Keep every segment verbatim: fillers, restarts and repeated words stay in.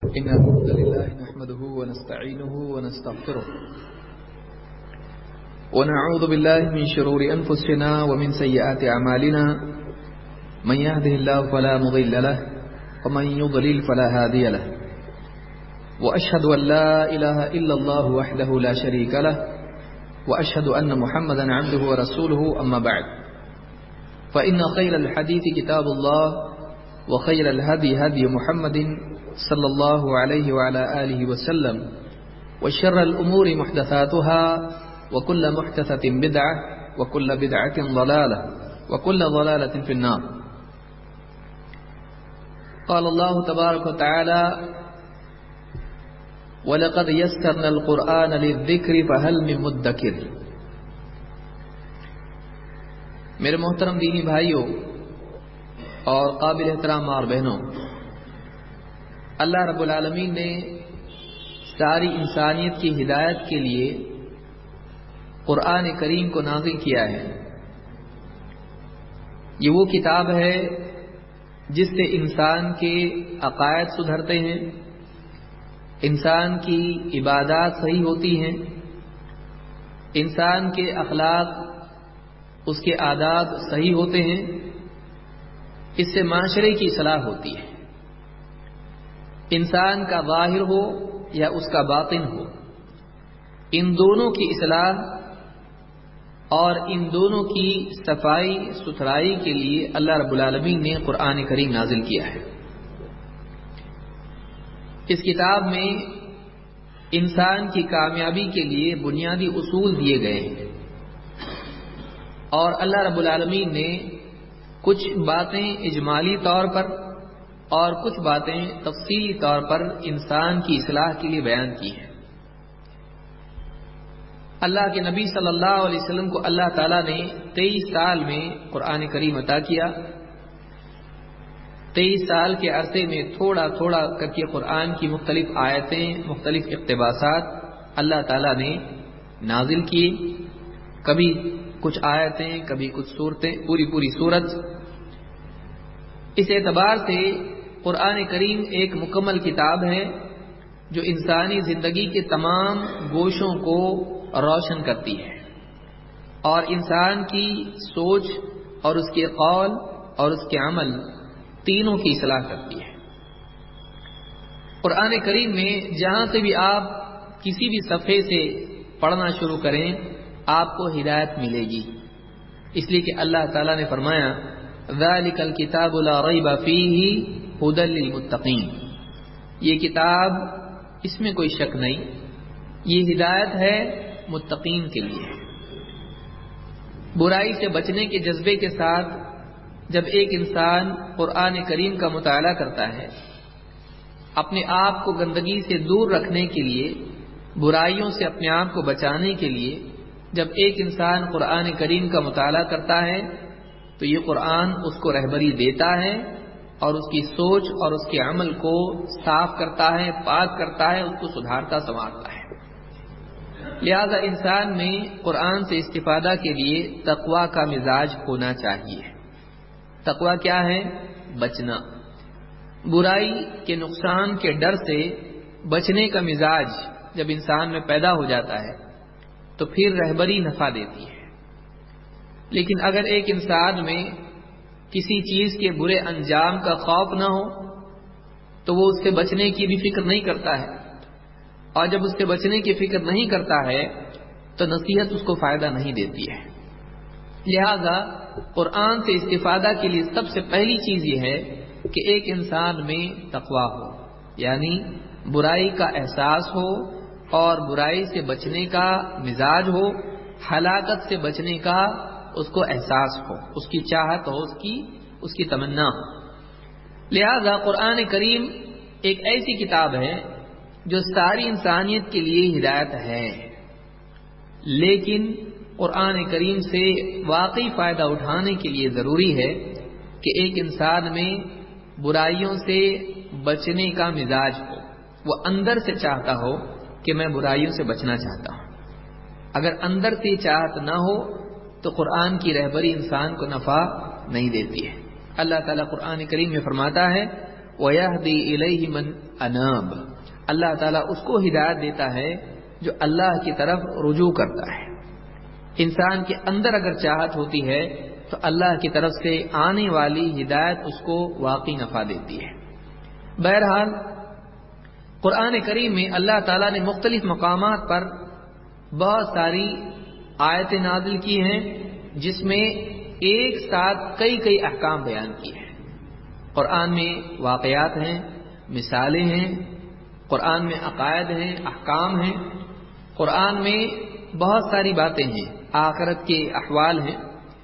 إن الحمد لله نحمده ونستعينه ونستغفره ونعوذ بالله من شرور أنفسنا ومن سيئات أعمالنا من يهده الله فلا مضل له ومن يضلل فلا هادي له وأشهد أن لا إله إلا الله وحده لا شريك له وأشهد أن محمدا عبده ورسوله أما بعد فإن خير الحديث كتاب الله وخير الهدي هدي محمد صلى الله عليه وعلى آله وسلم وشر الأمور محدثاتها وكل محدثة بدعة وكل بدعة ضلالة وكل ضلالة في النار. قال الله تبارك وتعالى وَلَقَدْ يَسَّرْنَا الْقُرْآنَ لِلذِّكْرِ فَهَلْ مِن مُدَّكِرٍ. میرے محترم دینی بھائیوں اور قابل احترام ماں اور بہنوں، اللہ رب العالمین نے ساری انسانیت کی ہدایت کے لیے قرآن کریم کو نازل کیا ہے. یہ وہ کتاب ہے جس سے انسان کے عقائد سدھرتے ہیں، انسان کی عبادات صحیح ہوتی ہیں، انسان کے اخلاق، اس کے آداب صحیح ہوتے ہیں، اس سے معاشرے کی اصلاح ہوتی ہے. انسان کا ظاہر ہو یا اس کا باطن ہو، ان دونوں کی اصلاح اور ان دونوں کی صفائی ستھرائی کے لیے اللہ رب العالمین نے قرآن کریم نازل کیا ہے. اس کتاب میں انسان کی کامیابی کے لیے بنیادی اصول دیے گئے ہیں اور اللہ رب العالمین نے کچھ باتیں اجمالی طور پر اور کچھ باتیں تفصیلی طور پر انسان کی اصلاح کے لیے بیان کی ہیں. اللہ کے نبی صلی اللہ علیہ وسلم کو اللہ تعالیٰ نے تیئیس سال میں قرآن کریم عطا کیا. تیئیس سال کے عرصے میں تھوڑا تھوڑا کر کے قرآن کی مختلف آیتیں، مختلف اقتباسات اللہ تعالیٰ نے نازل کی. کبھی کچھ آیتیں، کبھی کچھ صورتیں، پوری پوری صورت. اس اعتبار سے قرآن کریم ایک مکمل کتاب ہے جو انسانی زندگی کے تمام گوشوں کو روشن کرتی ہے اور انسان کی سوچ اور اس کے قول اور اس کے عمل تینوں کی اصلاح کرتی ہے. قرآن کریم میں جہاں سے بھی آپ کسی بھی صفحے سے پڑھنا شروع کریں آپ کو ہدایت ملے گی، اس لیے کہ اللہ تعالیٰ نے فرمایا ذَلِكَ الْكِتَابُ لَا رَيْبَ فِيهِ هُدًى لِّلْمُتَّقِينَ. یہ کتاب، اس میں کوئی شک نہیں، یہ ہدایت ہے متقین کے لیے. برائی سے بچنے کے جذبے کے ساتھ جب ایک انسان قرآن کریم کا مطالعہ کرتا ہے، اپنے آپ کو گندگی سے دور رکھنے کے لیے، برائیوں سے اپنے آپ کو بچانے کے لیے جب ایک انسان قرآن کریم کا مطالعہ کرتا ہے تو یہ قرآن اس کو رہبری دیتا ہے اور اس کی سوچ اور اس کے عمل کو صاف کرتا ہے، پاک کرتا ہے، اس کو سدھارتا سنوارتا ہے. لہذا انسان میں قرآن سے استفادہ کے لیے تقوی کا مزاج ہونا چاہیے. تقوی کیا ہے؟ بچنا. برائی کے نقصان کے ڈر سے بچنے کا مزاج جب انسان میں پیدا ہو جاتا ہے تو پھر رہبری نفع دیتی ہے. لیکن اگر ایک انسان میں کسی چیز کے برے انجام کا خوف نہ ہو تو وہ اس سے بچنے کی بھی فکر نہیں کرتا ہے، اور جب اس سے بچنے کی فکر نہیں کرتا ہے تو نصیحت اس کو فائدہ نہیں دیتی ہے. لہذا قرآن سے استفادہ کے لیے سب سے پہلی چیز یہ ہے کہ ایک انسان میں تقوی ہو، یعنی برائی کا احساس ہو اور برائی سے بچنے کا مزاج ہو، ہلاکت سے بچنے کا اس کو احساس ہو، اس کی چاہت ہو، اس کی اس کی تمنا ہو. لہذا قرآن کریم ایک ایسی کتاب ہے جو ساری انسانیت کے لیے ہدایت ہے، لیکن قرآن کریم سے واقعی فائدہ اٹھانے کے لیے ضروری ہے کہ ایک انسان میں برائیوں سے بچنے کا مزاج ہو، وہ اندر سے چاہتا ہو کہ میں برائیوں سے بچنا چاہتا ہوں. اگر اندر سے چاہت نہ ہو تو قرآن کی رہبری انسان کو نفع نہیں دیتی ہے. اللہ تعالیٰ قرآن کریم میں فرماتا ہے وَيَهْدِي إِلَيْهِ مَنْ أَنَابَ، اللہ تعالیٰ اس کو ہدایت دیتا ہے جو اللہ کی طرف رجوع کرتا ہے۔ انسان کے اندر اگر چاہت ہوتی ہے تو اللہ کی طرف سے آنے والی ہدایت اس کو واقعی نفع دیتی ہے۔ بہرحال قرآن کریم میں اللہ تعالیٰ نے مختلف مقامات پر بہت ساری آیتیں نازل کی ہیں جس میں ایک ساتھ کئی کئی احکام بیان کیے ہیں۔ قرآن میں واقعات ہیں، مثالیں ہیں، قرآن میں عقائد ہیں، احکام ہیں، قرآن میں بہت ساری باتیں ہیں، آخرت کے احوال ہیں،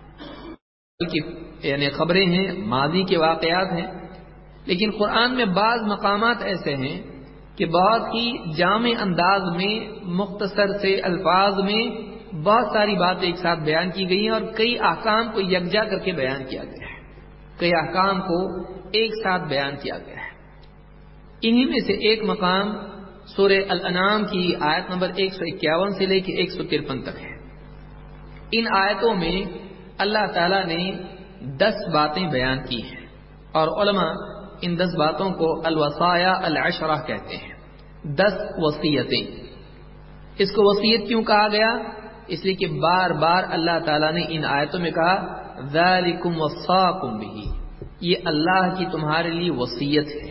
یعنی خبریں ہیں، ماضی کے واقعات ہیں۔ لیکن قرآن میں بعض مقامات ایسے ہیں کہ بہت ہی جامع انداز میں مختصر سے الفاظ میں بہت ساری باتیں ایک ساتھ بیان کی گئی ہیں اور کئی احکام کو یکجا کر کے بیان کیا گیا ہے، کئی احکام کو ایک ساتھ بیان کیا گیا ہے۔ انہی میں سے ایک مقام سورہ الانعام کی آیت نمبر ایک سو اکیاون سے لے کے ایک سو ترپن تک ہے۔ ان آیتوں میں اللہ تعالیٰ نے دس باتیں بیان کی ہیں اور علماء ان دس باتوں کو الوصایا العشرہ کہتے ہیں، دس وصیتیں۔ اس کو وصیت کیوں کہا گیا؟ اس لیے کہ بار بار اللہ تعالیٰ نے ان آیتوں میں کہا ذالکم وصاکم بہ، یہ اللہ کی تمہارے لیے وصیت ہے۔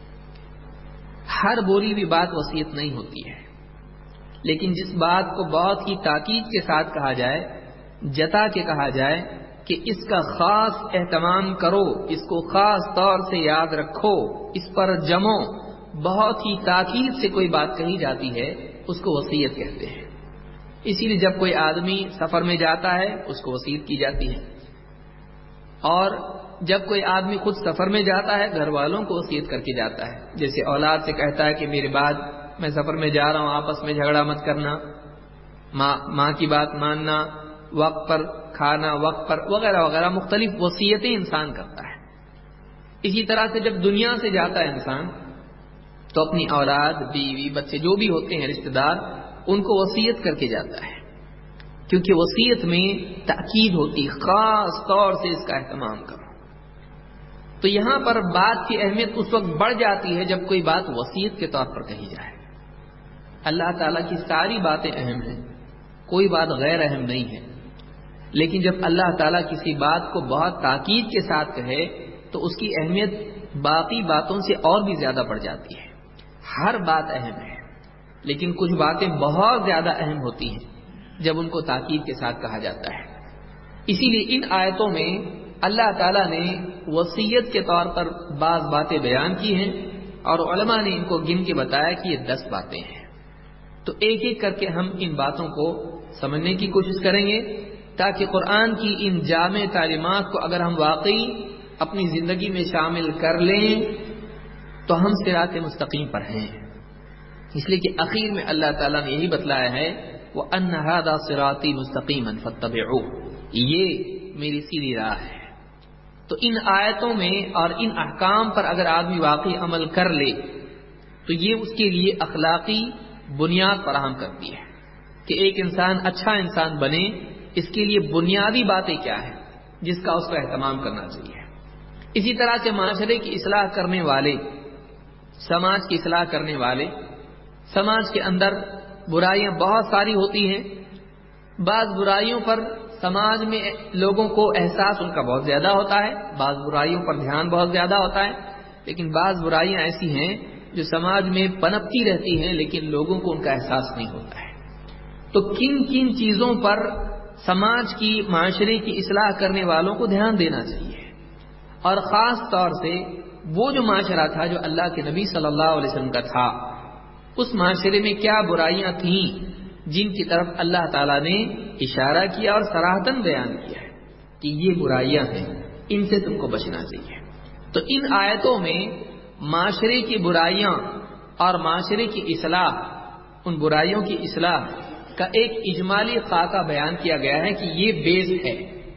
ہر بولی بھی بات وصیت نہیں ہوتی ہے، لیکن جس بات کو بہت ہی تاکید کے ساتھ کہا جائے، جتا کے کہا جائے کہ اس کا خاص اہتمام کرو، اس کو خاص طور سے یاد رکھو، اس پر جمو، بہت ہی تاکید سے کوئی بات کہی جاتی ہے، اس کو وصیت کہتے ہیں۔ اسی لیے جب کوئی آدمی سفر میں جاتا ہے اس کو وصیت کی جاتی ہے، اور جب کوئی آدمی خود سفر میں جاتا ہے گھر والوں کو وصیت کر کے جاتا ہے، جیسے اولاد سے کہتا ہے کہ میرے بعد میں سفر میں جا رہا ہوں، آپس میں جھگڑا مت کرنا، ماں ماں کی بات ماننا، وقت پر کھانا، وقت پر وغیرہ وغیرہ مختلف وصیتیں انسان کرتا ہے۔ اسی طرح سے جب دنیا سے جاتا ہے انسان تو اپنی اولاد، بیوی، بچے جو بھی ہوتے ہیں رشتہ دار، ان کو وصیت کر کے جاتا ہے، کیونکہ وصیت میں تاکید ہوتی، خاص طور سے اس کا اہتمام کرو۔ تو یہاں پر بات کی اہمیت اس وقت بڑھ جاتی ہے جب کوئی بات وصیت کے طور پر کہی جائے۔ اللہ تعالیٰ کی ساری باتیں اہم ہیں، کوئی بات غیر اہم نہیں ہے، لیکن جب اللہ تعالیٰ کسی بات کو بہت تاکید کے ساتھ کہے تو اس کی اہمیت باقی باتوں سے اور بھی زیادہ بڑھ جاتی ہے۔ ہر بات اہم ہے، لیکن کچھ باتیں بہت زیادہ اہم ہوتی ہیں جب ان کو تاکید کے ساتھ کہا جاتا ہے۔ اسی لیے ان آیتوں میں اللہ تعالیٰ نے وصیت کے طور پر بعض باتیں بیان کی ہیں اور علماء نے ان کو گن کے بتایا کہ یہ دس باتیں ہیں۔ تو ایک ایک کر کے ہم ان باتوں کو سمجھنے کی کوشش کریں گے تاکہ قرآن کی ان جامع تعلیمات کو اگر ہم واقعی اپنی زندگی میں شامل کر لیں تو ہم صراط مستقیم پر ہیں۔ اس لیے کہ آخر میں اللہ تعالیٰ نے یہی بتلایا ہے وَأَنَّ هَذَا صِرَاطِي مُسْتَقِيمًا فَاتَّبِعُوهُ، یہ میری سیدھی راہ ہے۔ تو ان آیتوں میں اور ان احکام پر اگر آدمی واقعی عمل کر لے تو یہ اس کے لیے اخلاقی بنیاد فراہم کرتی ہے کہ ایک انسان اچھا انسان بنے۔ اس کے لیے بنیادی باتیں کیا ہیں جس کا اس کو اہتمام کرنا چاہیے۔ اسی طرح سے معاشرے کی اصلاح کرنے والے، سماج کی اصلاح کرنے والے، سماج کے اندر برائیاں بہت ساری ہوتی ہیں، بعض برائیوں پر سماج میں لوگوں کو احساس ان کا بہت زیادہ ہوتا ہے، بعض برائیوں پر دھیان بہت زیادہ ہوتا ہے، لیکن بعض برائیاں ایسی ہیں جو سماج میں پنپتی رہتی ہیں لیکن لوگوں کو ان کا احساس نہیں ہوتا ہے۔ تو کن کن چیزوں پر سماج کی، معاشرے کی اصلاح کرنے والوں کو دھیان دینا چاہیے، اور خاص طور سے وہ جو معاشرہ تھا جو اللہ کے نبی صلی اللہ علیہ وسلم کا تھا، اس معاشرے میں کیا برائیاں تھیں جن کی طرف اللہ تعالیٰ نے اشارہ کیا اور صراحتاً بیان کیا ہے کہ یہ برائیاں ہیں، ان سے تم کو بچنا چاہیے۔ تو ان آیتوں میں معاشرے کی برائیاں اور معاشرے کی اصلاح، ان برائیوں کی اصلاح کا ایک اجمالی خاکہ بیان کیا گیا ہے کہ یہ بیس ہے،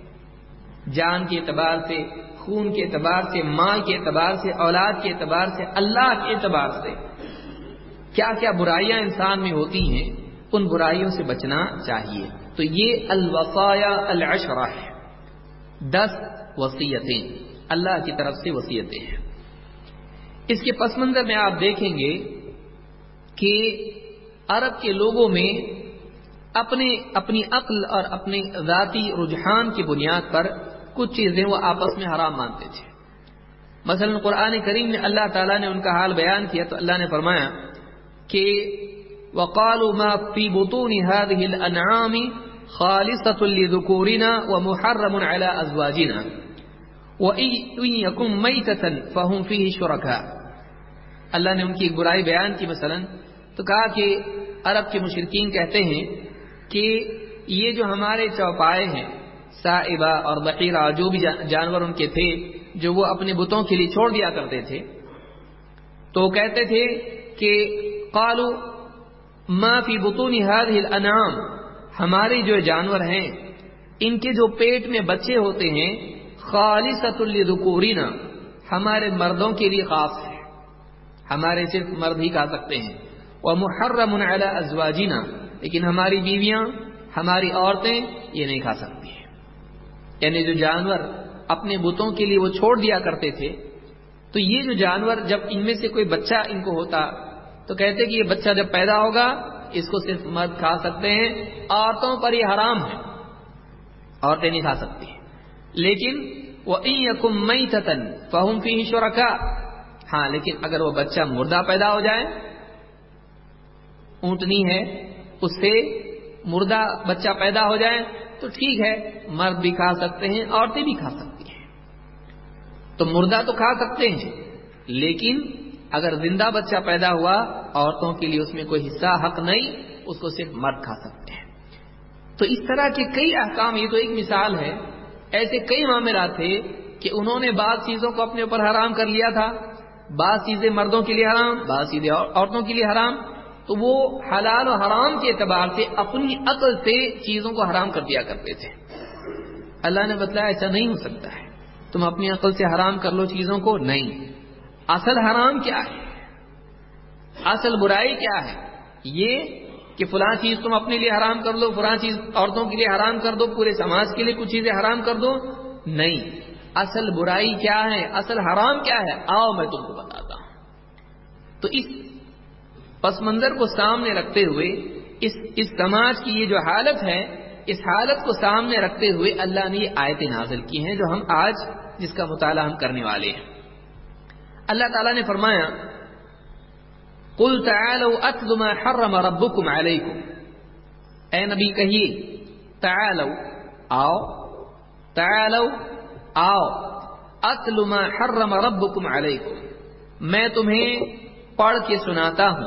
جان کے اعتبار سے، خون کے اعتبار سے، مال کے اعتبار سے، اولاد کے اعتبار سے، اللہ کے اعتبار سے کیا کیا برائیاں انسان میں ہوتی ہیں، ان برائیوں سے بچنا چاہیے۔ تو یہ الوصایا العشرہ ہے، دس وصیتیں اللہ کی طرف سے وصیتیں ہیں۔ اس کے پس منظر میں آپ دیکھیں گے کہ عرب کے لوگوں میں اپنے اپنی عقل اور اپنے ذاتی رجحان کی بنیاد پر کچھ چیزیں وہ آپس میں حرام مانتے تھے. مثلا قرآن کریم میں اللہ تعالیٰ نے ان کا حال بیان کیا تو اللہ نے فرمایا کہ وَقَالُوا مَا فِي بُطُونِ هَذِهِ الْأَنْعَامِ خَالِصَةٌ لِذُكُورِنَا وَمُحَرَّمٌ عَلَىٰ أَزْوَاجِنَا وَإِن يَكُن مَيْتَةً فَهُمْ فِيهِ شُرَكَاءُ. اللہ نے ان کی ایک برائی بیان کی مثلا تو کہا کہ عرب کے مشرکین کہتے ہیں کہ یہ جو ہمارے چوپائے ہیں سائبہ اور بحیرہ جو بھی جانور ان کے تھے جو وہ اپنے بتوں کے لیے چھوڑ دیا کرتے تھے تو کہتے تھے کہ قالوا ما فی بطون هذه الانعام، ہمارے جو جانور ہیں ان کے جو پیٹ میں بچے ہوتے ہیں خالصۃ لذکورنا، ہمارے مردوں کے لیے خاص ہے، ہمارے صرف مرد ہی کھا سکتے ہیں. ومحرم علی ازواجنا، لیکن ہماری بیویاں ہماری عورتیں یہ نہیں کھا سکتی ہیں. یعنی جو جانور اپنے بتوں کے لیے وہ چھوڑ دیا کرتے تھے تو یہ جو جانور جب ان میں سے کوئی بچہ ان کو ہوتا تو کہتے کہ یہ بچہ جب پیدا ہوگا اس کو صرف مرد کھا سکتے ہیں، عورتوں پر یہ حرام ہے، عورتیں نہیں کھا سکتی. لیکن وَإِن يَكُن مَيْتَةً فَهُمْ فِيهِ شُرَكَاءُ، ہاں لیکن اگر وہ بچہ مردہ پیدا ہو جائے، اونٹنی ہے اس سے مردہ بچہ پیدا ہو جائے تو ٹھیک ہے، مرد بھی کھا سکتے ہیں، عورتیں بھی کھا سکتی ہیں. تو مردہ تو کھا سکتے ہیں لیکن اگر زندہ بچہ پیدا ہوا عورتوں کے لیے اس میں کوئی حصہ حق نہیں، اس کو صرف مرد کھا سکتے ہیں. تو اس طرح کے کئی احکام، یہ تو ایک مثال ہے، ایسے کئی معاملات تھے کہ انہوں نے بعض چیزوں کو اپنے اوپر حرام کر لیا تھا، بعض چیزیں مردوں کے لیے حرام، بعض چیزیں عورتوں کے لیے حرام. تو وہ حلال و حرام کے اعتبار سے اپنی عقل سے چیزوں کو حرام کر دیا کرتے تھے. اللہ نے بتلایا ایسا نہیں ہو سکتا ہے، تم اپنی عقل سے حرام کر لو چیزوں کو، نہیں. اصل حرام کیا ہے، اصل برائی کیا ہے؟ یہ کہ فلاں چیز تم اپنے لیے حرام کر لو، فلاں چیز عورتوں کے لیے حرام کر دو، پورے سماج کے لیے کچھ چیزیں حرام کر دو، نہیں. اصل برائی کیا ہے، اصل حرام کیا ہے، آؤ میں تم کو بتاتا ہوں. تو اس پس منظر کو سامنے رکھتے ہوئے اس اس سماج کی یہ جو حالت ہے، اس حالت کو سامنے رکھتے ہوئے اللہ نے یہ آیتیں نازل کی ہیں جو ہم آج جس کا مطالعہ ہم کرنے والے ہیں. اللہ تعالیٰ نے فرمایا قُلْ تَعَالَوْا أَتْلُ مَا حَرَّمَ رَبُّكُمْ عَلَيْكُمْ، اے نبی کہیے تعالو آؤ، تعالو آؤ، أَتْلُ مَا حَرَّمَ رَبُّكُمْ عَلَيْكُمْ، میں تمہیں پڑھ کے سناتا ہوں،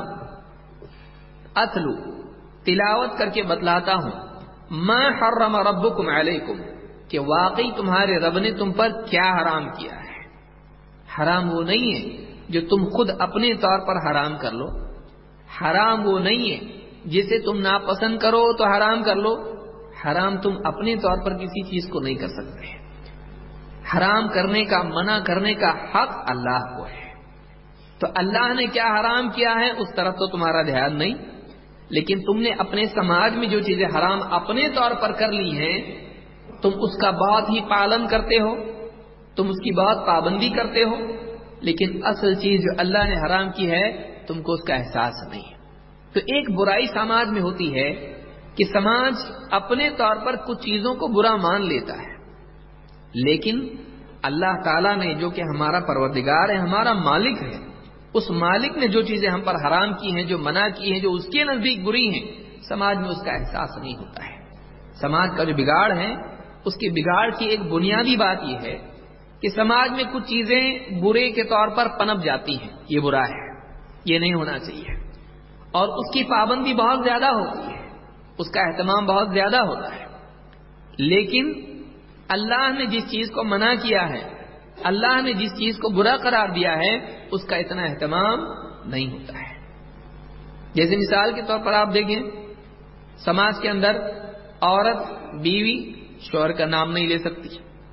اتلو تلاوت کر کے بتلاتا ہوں، ما حرم ربکم علیکم، کہ واقعی تمہارے رب نے تم پر کیا حرام کیا ہے. حرام وہ نہیں ہے جو تم خود اپنے طور پر حرام کر لو، حرام وہ نہیں ہے جسے تم ناپسند کرو تو حرام کر لو، حرام تم اپنے طور پر کسی چیز کو نہیں کر سکتے. حرام کرنے کا، منع کرنے کا حق اللہ کو ہے. تو اللہ نے کیا حرام کیا ہے اس طرف تو تمہارا دھیان نہیں، لیکن تم نے اپنے سماج میں جو چیزیں حرام اپنے طور پر کر لی ہیں تم اس کا بہت ہی پالن کرتے ہو، تم اس کی بہت پابندی کرتے ہو، لیکن اصل چیز جو اللہ نے حرام کی ہے تم کو اس کا احساس نہیں. تو ایک برائی سماج میں ہوتی ہے کہ سماج اپنے طور پر کچھ چیزوں کو برا مان لیتا ہے، لیکن اللہ تعالیٰ نے جو کہ ہمارا پروردگار ہے، ہمارا مالک ہے، اس مالک نے جو چیزیں ہم پر حرام کی ہیں، جو منع کی ہیں، جو اس کے نزدیک بری ہیں، سماج میں اس کا احساس نہیں ہوتا ہے. سماج کا جو بگاڑ ہے اس کے بگاڑ کی ایک بنیادی بات یہ ہے کہ سماج میں کچھ چیزیں برے کے طور پر پنپ جاتی ہیں، یہ برا ہے، یہ نہیں ہونا چاہیے، اور اس کی پابندی بہت زیادہ ہوتی ہے، اس کا اہتمام بہت زیادہ ہوتا ہے. لیکن اللہ نے جس چیز کو منع کیا ہے، اللہ نے جس چیز کو برا قرار دیا ہے اس کا اتنا اہتمام نہیں ہوتا ہے. جیسے مثال کے طور پر آپ دیکھیں سماج کے اندر عورت بیوی شوہر کا نام نہیں لے سکتی.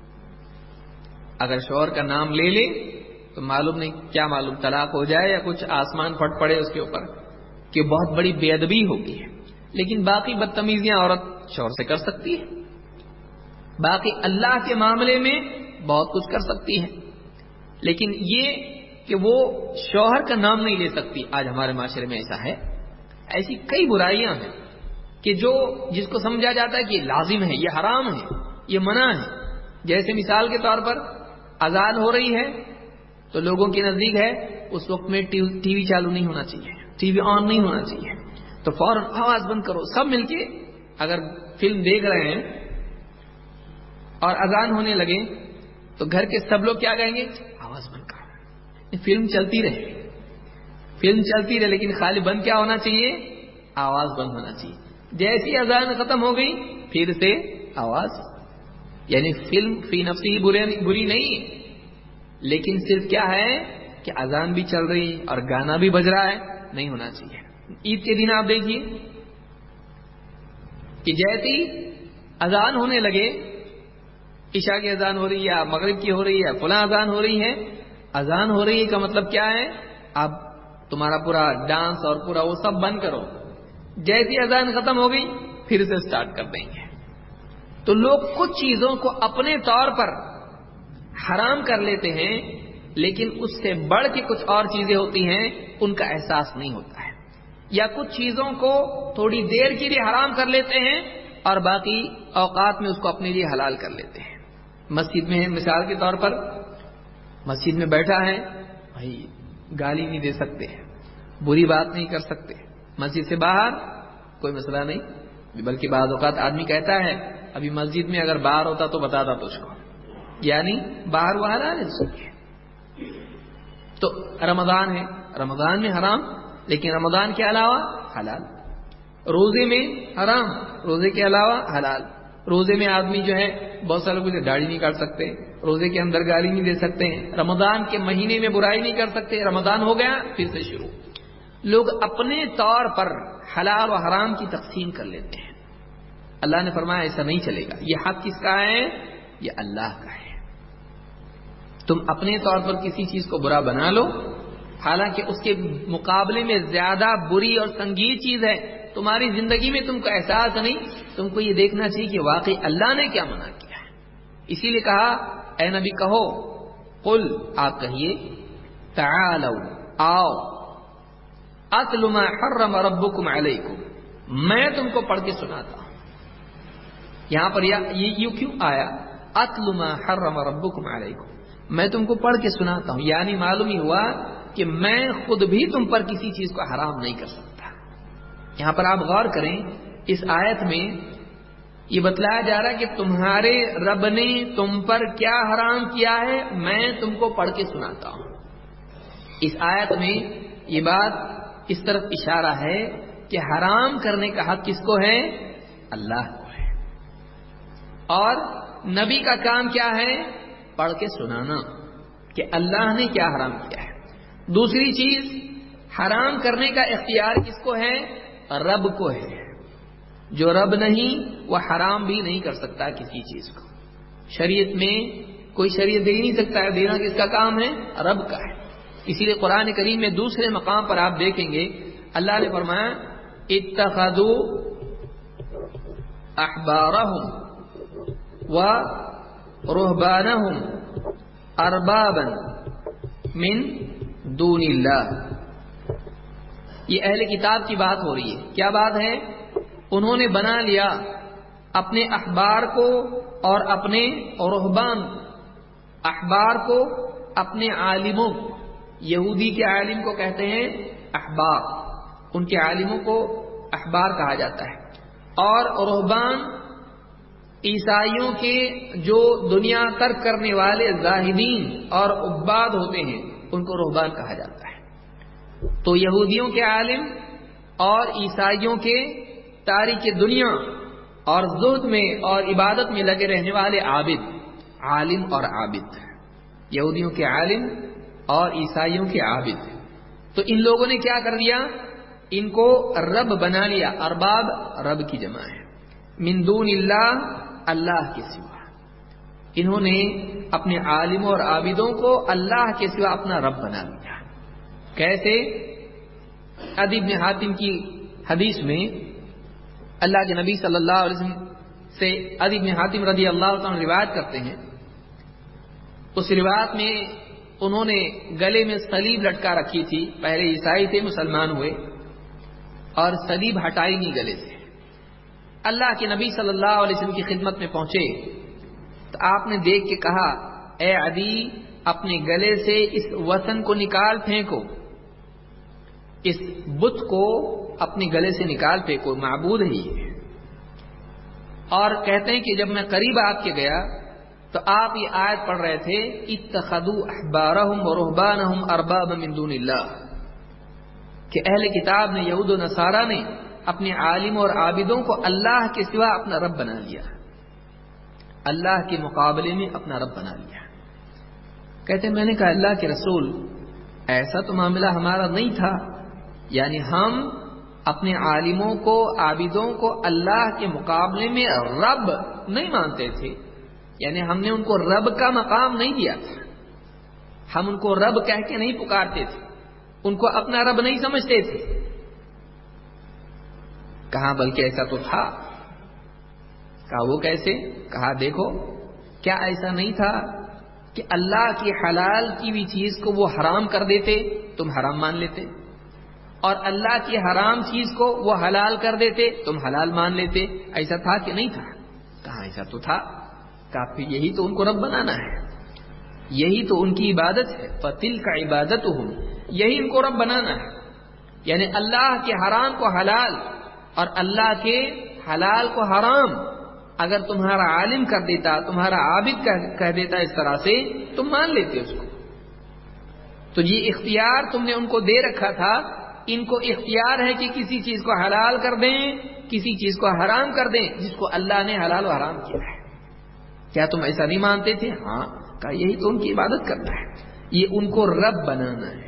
اگر شوہر کا نام لے لے تو معلوم نہیں کیا معلوم طلاق ہو جائے یا کچھ آسمان پھٹ پڑے اس کے اوپر کہ بہت بڑی بے ادبی ہوگی ہے. لیکن باقی بدتمیزیاں عورت شوہر سے کر سکتی ہے، باقی اللہ کے معاملے میں بہت کچھ کر سکتی ہے. لیکن یہ کہ وہ شوہر کا نام نہیں لے سکتی. آج ہمارے معاشرے میں ایسا ہے. ایسی کئی برائیاں ہیں کہ جو جس کو سمجھا جاتا ہے کہ یہ لازم ہے, یہ حرام ہے, یہ منع ہے. جیسے مثال کے طور پر اذان ہو رہی ہے تو لوگوں کے نزدیک ہے اس وقت میں ٹی وی چالو نہیں ہونا چاہیے, ٹی وی آن نہیں ہونا چاہیے, تو فوراً آواز بند کرو. سب مل کے اگر فلم دیکھ رہے ہیں اور اذان ہونے لگے تو گھر کے سب لوگ کیا کہیں گے, آواز بند کرو. فلم چلتی رہے فلم چلتی رہے لیکن خالی بند کیا ہونا چاہیے, آواز بند ہونا چاہیے. جیسی اذان ختم ہو گئی پھر سے آواز. یعنی فلم فی نفسی بری نہیں ہے, لیکن صرف کیا ہے کہ اذان بھی چل رہی اور گانا بھی بج رہا ہے, نہیں ہونا چاہیے. عید کے دن آپ دیکھیے کہ جیسی اذان ہونے لگے, عشاء کی اذان ہو رہی ہے یا مغرب کی ہو رہی ہے, فلاں اذان ہو رہی ہے, اذان ہو رہی ہے کا مطلب کیا ہے, اب تمہارا پورا ڈانس اور پورا وہ سب بند کرو. جیسی اذان ختم ہو گئی پھر سے سٹارٹ کر دیں گے. تو لوگ کچھ چیزوں کو اپنے طور پر حرام کر لیتے ہیں, لیکن اس سے بڑھ کے کچھ اور چیزیں ہوتی ہیں ان کا احساس نہیں ہوتا ہے. یا کچھ چیزوں کو تھوڑی دیر کے لیے حرام کر لیتے ہیں اور باقی اوقات میں اس کو اپنے لیے حلال کر لیتے ہیں. مسجد میں مثال کے طور پر مسجد میں بیٹھا ہے, بھائی گالی نہیں دے سکتے, بری بات نہیں کر سکتے. مسجد سے باہر کوئی مسئلہ نہیں, بلکہ بعض اوقات آدمی کہتا ہے ابھی مسجد میں اگر باہر ہوتا تو بتاتا تجھ کو, یعنی باہر وہ حلال ہے. تو رمضان ہے, رمضان میں حرام لیکن رمضان کے علاوہ حلال. روزے میں حرام, روزے کے علاوہ حلال. روزے میں آدمی جو ہے بہت سارے لوگ داڑھی نہیں کاٹ سکتے, روزے کے اندر گالی نہیں دے سکتے, رمضان کے مہینے میں برائی نہیں کر سکتے. رمضان ہو گیا پھر سے شروع. لوگ اپنے طور پر حلال و حرام کی تقسیم کر لیتے ہیں. اللہ نے فرمایا ایسا نہیں چلے گا. یہ حق کس کا ہے, یہ اللہ کا ہے. تم اپنے طور پر کسی چیز کو برا بنا لو, حالانکہ اس کے مقابلے میں زیادہ بری اور سنگین چیز ہے. تمہاری زندگی میں تم کو احساس نہیں, تم کو یہ دیکھنا چاہیے کہ واقعی اللہ نے کیا منع کیا ہے. اسی لیے کہا اے نبی کہو, قل آپ کہیے, تعالوا آؤ, اتل ما حرم ربکم علیکم, میں تم کو پڑھ کے سناتا ہوں. یہاں پر یہ یوں کیوں آیا, اتل ما حرم ربکم علیکم, میں تم کو پڑھ کے سناتا ہوں, یعنی معلوم ہی ہوا کہ میں خود بھی تم پر کسی چیز کو حرام نہیں کر سکتا. یہاں پر آپ غور کریں, اس آیت میں یہ بتلایا جا رہا ہے کہ تمہارے رب نے تم پر کیا حرام کیا ہے, میں تم کو پڑھ کے سناتا ہوں. اس آیت میں یہ بات اس طرف اشارہ ہے کہ حرام کرنے کا حق کس کو ہے, اللہ کو ہے. اور نبی کا کام کیا ہے, پڑھ کے سنانا کہ اللہ نے کیا حرام کیا ہے. دوسری چیز, حرام کرنے کا اختیار کس کو ہے, رب کو ہے. جو رب نہیں وہ حرام بھی نہیں کر سکتا کسی چیز کو. شریعت میں کوئی شریعت دے ہی نہیں سکتا ہے, دینا کس کا کام ہے, رب کا ہے. اسی لیے قرآن کریم میں دوسرے مقام پر آپ دیکھیں گے اللہ نے فرمایا اتخذوا احبارهم ورهبانهم اربابا من دون اللہ. یہ اہل کتاب کی بات ہو رہی ہے. کیا بات ہے, انہوں نے بنا لیا اپنے احبار کو اور اپنے رہبان, احبار کو اپنے عالموں, یہودی کے عالم کو کہتے ہیں احبار, ان کے عالموں کو احبار کہا جاتا ہے. اور رہبان عیسائیوں کے جو دنیا ترک کرنے والے زاہدین اور عباد ہوتے ہیں ان کو رہبان کہا جاتا ہے. تو یہودیوں کے عالم اور عیسائیوں کے تاریخ دنیا اور زہد میں اور عبادت میں لگے رہنے والے عابد, عالم اور عابد, یہودیوں کے عالم اور عیسائیوں کے عابد. تو ان لوگوں نے کیا کر دیا, ان کو رب بنا لیا. ارباب رب کی جمع ہے, من دون اللہ اللہ کے سوا. انہوں نے اپنے عالموں اور عابدوں کو اللہ کے سوا اپنا رب بنا لیا. کیسے؟ عدی بن حاتم کی حدیث میں اللہ کے نبی صلی اللہ علیہ وسلم سے عدی بن حاتم رضی اللہ عنہ روایت کرتے ہیں. اس روایت میں انہوں نے گلے میں صلیب لٹکا رکھی تھی. پہلے عیسائی تھے، مسلمان ہوئے اور صلیب ہٹائی نہیں گلے سے. اللہ کے نبی صلی اللہ علیہ وسلم کی خدمت میں پہنچے تو آپ نے دیکھ کے کہا اے عدی اپنے گلے سے اس وثن کو نکال پھینکو، اس بت کو اپنے گلے سے نکال پھینکو، معبود ہے یہ. اور کہتے ہیں کہ جب میں قریب آپ کے گیا تو آپ یہ آیت پڑھ رہے تھے اتخذوا احبارهم ورهبانهم اربابا من دون اللہ، کہ اہل کتاب نے، یہود و نصارہ نے اپنے عالم اور عابدوں کو اللہ کے سوا اپنا رب بنا لیا، اللہ کے مقابلے میں اپنا رب بنا لیا. کہتے ہیں میں نے کہا اللہ کے رسول ایسا تو معاملہ ہمارا نہیں تھا، یعنی ہم اپنے عالموں کو، عابدوں کو اللہ کے مقابلے میں رب نہیں مانتے تھے، یعنی ہم نے ان کو رب کا مقام نہیں دیا تھا، ہم ان کو رب کہہ کے نہیں پکارتے تھے، ان کو اپنا رب نہیں سمجھتے تھے. کہا بلکہ ایسا تو تھا. کہا وہ کیسے؟ کہا دیکھو کیا ایسا نہیں تھا کہ اللہ کی حلال کی بھی چیز کو وہ حرام کر دیتے، تم حرام مان لیتے، اور اللہ کی حرام چیز کو وہ حلال کر دیتے، تم حلال مان لیتے. ایسا تھا کہ نہیں تھا؟ کہا ایسا تو تھا. کہا پھر یہی تو ان کو رب بنانا ہے، یہی تو ان کی عبادت ہے. فَتِلْكَ عِبَادَتُهُمْ، یہی ان کو رب بنانا ہے. یعنی اللہ کے حرام کو حلال اور اللہ کے حلال کو حرام اگر تمہارا عالم کر دیتا، تمہارا عابد کہہ دیتا اس طرح سے، تم مان لیتے اس کو. تو یہ اختیار تم نے ان کو دے رکھا تھا. ان کو اختیار ہے کہ کسی چیز کو حلال کر دیں، کسی چیز کو حرام کر دیں جس کو اللہ نے حلال و حرام کیا ہے. کیا تم ایسا نہیں مانتے تھے؟ ہاں. کہا یہی تو ان کی عبادت کرنا ہے، یہ ان کو رب بنانا ہے.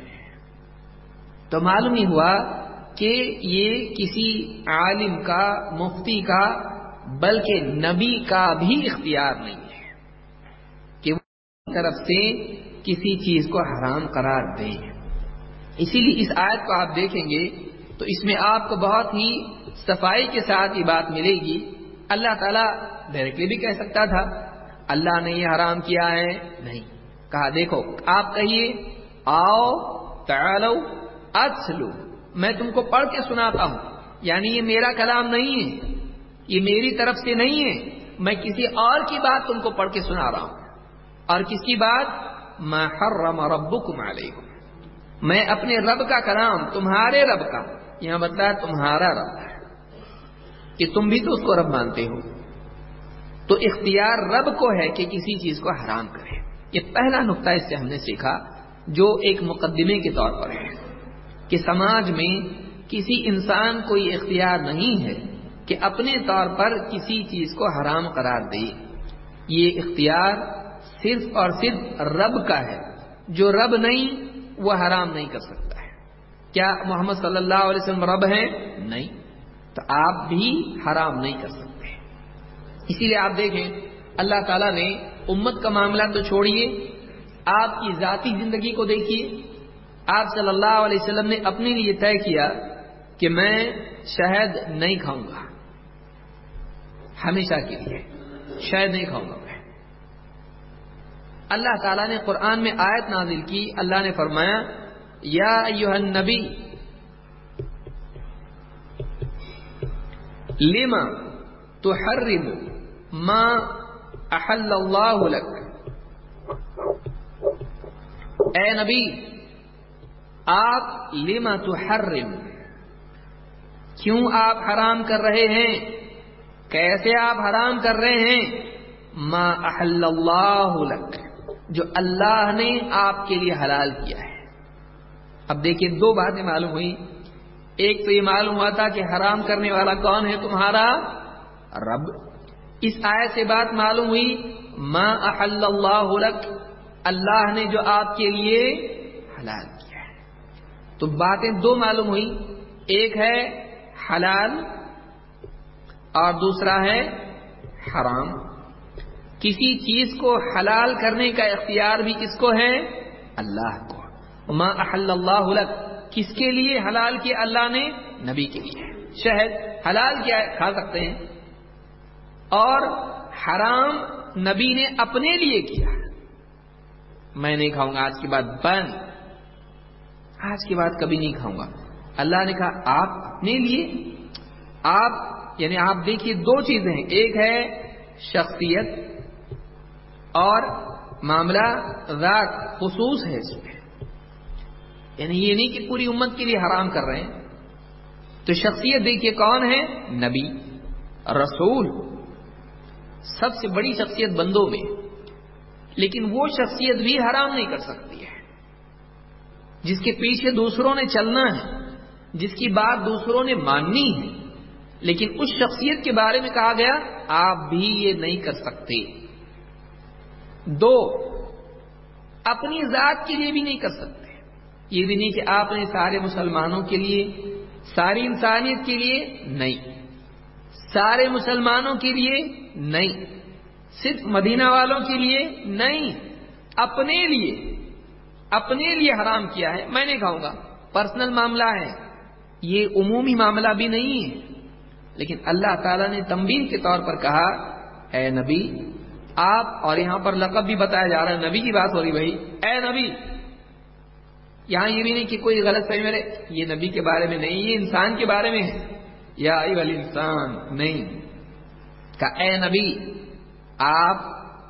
تو معلوم ہی ہوا کہ یہ کسی عالم کا، مفتی کا، بلکہ نبی کا بھی اختیار نہیں ہے کہ وہ طرف سے کسی چیز کو حرام قرار دے. اسی لیے اس آیت کو آپ دیکھیں گے تو اس میں آپ کو بہت ہی صفائی کے ساتھ یہ بات ملے گی. اللہ تعالیٰ ڈائریکٹلی بھی کہہ سکتا تھا اللہ نے یہ حرام کیا ہے، نہیں. کہا دیکھو آپ کہیے آؤ تعالو اتلو، میں تم کو پڑھ کے سناتا ہوں، یعنی یہ میرا کلام نہیں ہے، یہ میری طرف سے نہیں ہے، میں کسی اور کی بات تم کو پڑھ کے سنا رہا ہوں. اور کس کی بات؟ ما حرم ربکم علیکم، میں اپنے رب کا کلام، تمہارے رب کا، یہاں بتلایا تمہارا رب ہے کہ تم بھی تو اس کو رب مانتے ہو. تو اختیار رب کو ہے کہ کسی چیز کو حرام کرے. یہ پہلا نقطہ اس سے ہم نے سیکھا جو ایک مقدمے کے طور پر ہے کہ سماج میں کسی انسان کو یہ اختیار نہیں ہے کہ اپنے طور پر کسی چیز کو حرام قرار دے. یہ اختیار صرف اور صرف رب کا ہے. جو رب نہیں وہ حرام نہیں کر سکتا ہے. کیا محمد صلی اللہ علیہ وسلم رب ہیں؟ نہیں. تو آپ بھی حرام نہیں کر سکتے. اسی لیے آپ دیکھیں اللہ تعالیٰ نے امت کا معاملہ تو چھوڑیے، آپ کی ذاتی زندگی کو دیکھیے. آپ صلی اللہ علیہ وسلم نے اپنے لیے طے کیا کہ میں شہد نہیں کھاؤں گا، ہمیشہ کے لیے شہد نہیں کھاؤں گا میں. اللہ تعالیٰ نے قرآن میں آیت نازل کی. اللہ نے فرمایا یا ایھا النبی لما تحرم ما احل اللہ لک، اے نبی آپ لما تحرم، کیوں آپ حرام کر رہے ہیں، کیسے آپ حرام کر رہے ہیں، ما احل اللہ لک، جو اللہ نے آپ کے لیے حلال کیا ہے. اب دیکھیے دو باتیں معلوم ہوئی. ایک تو یہ معلوم ہوا تھا کہ حرام کرنے والا کون ہے؟ تمہارا رب. اس آیت سے بات معلوم ہوئی ما احل اللہ لک، اللہ نے جو آپ کے لیے حلال کیا ہے. تو باتیں دو معلوم ہوئی، ایک ہے حلال اور دوسرا ہے حرام. کسی چیز کو حلال کرنے کا اختیار بھی کس کو ہے؟ اللہ کو. ما احل اللہ لک، کس کے لیے حلال کیا اللہ نے؟ نبی کے لیے. شہد حلال کیا ہے، کھا سکتے ہیں، اور حرام نبی نے اپنے لیے کیا. میں نہیں کھاؤں گا، آج کے بعد بند، آج کے بعد کبھی نہیں کھاؤں گا۔ اللہ نے کہا آپ اپنے لیے، آپ یعنی آپ دیکھیے دو چیزیں ہیں، ایک ہے شخصیت اور معاملہ ذات خصوص ہے اس میں، یعنی یہ نہیں کہ پوری امت کے لیے حرام کر رہے ہیں۔ تو شخصیت دیکھیے کون ہے؟ نبی، رسول، سب سے بڑی شخصیت بندوں میں، لیکن وہ شخصیت بھی حرام نہیں کر سکتی ہے جس کے پیچھے دوسروں نے چلنا ہے، جس کی بات دوسروں نے ماننی ہے، لیکن اس شخصیت کے بارے میں کہا گیا آپ بھی یہ نہیں کر سکتے۔ دو، اپنی ذات کے لیے بھی نہیں کر سکتے، یہ بھی نہیں کہ آپ نے سارے مسلمانوں کے لیے، ساری انسانیت کے لیے نہیں، سارے مسلمانوں کے لیے نہیں، صرف مدینہ والوں کے لیے نہیں، اپنے لیے، اپنے لیے حرام کیا ہے، میں نہیں کھاؤں گا، پرسنل معاملہ ہے، یہ عمومی معاملہ بھی نہیں ہے، لیکن اللہ تعالیٰ نے تنبیہ کے طور پر کہا اے نبی آپ، اور یہاں پر لقب بھی بتایا جا رہا ہے، نبی کی بات ہو رہی بھائی، اے نبی، یہاں یہ بھی نہیں کہ کوئی غلط فہمی میرے یہ نبی کے بارے میں نہیں، یہ انسان کے بارے میں ہے، یا ایھا الانسان نہیں، کہ اے نبی آپ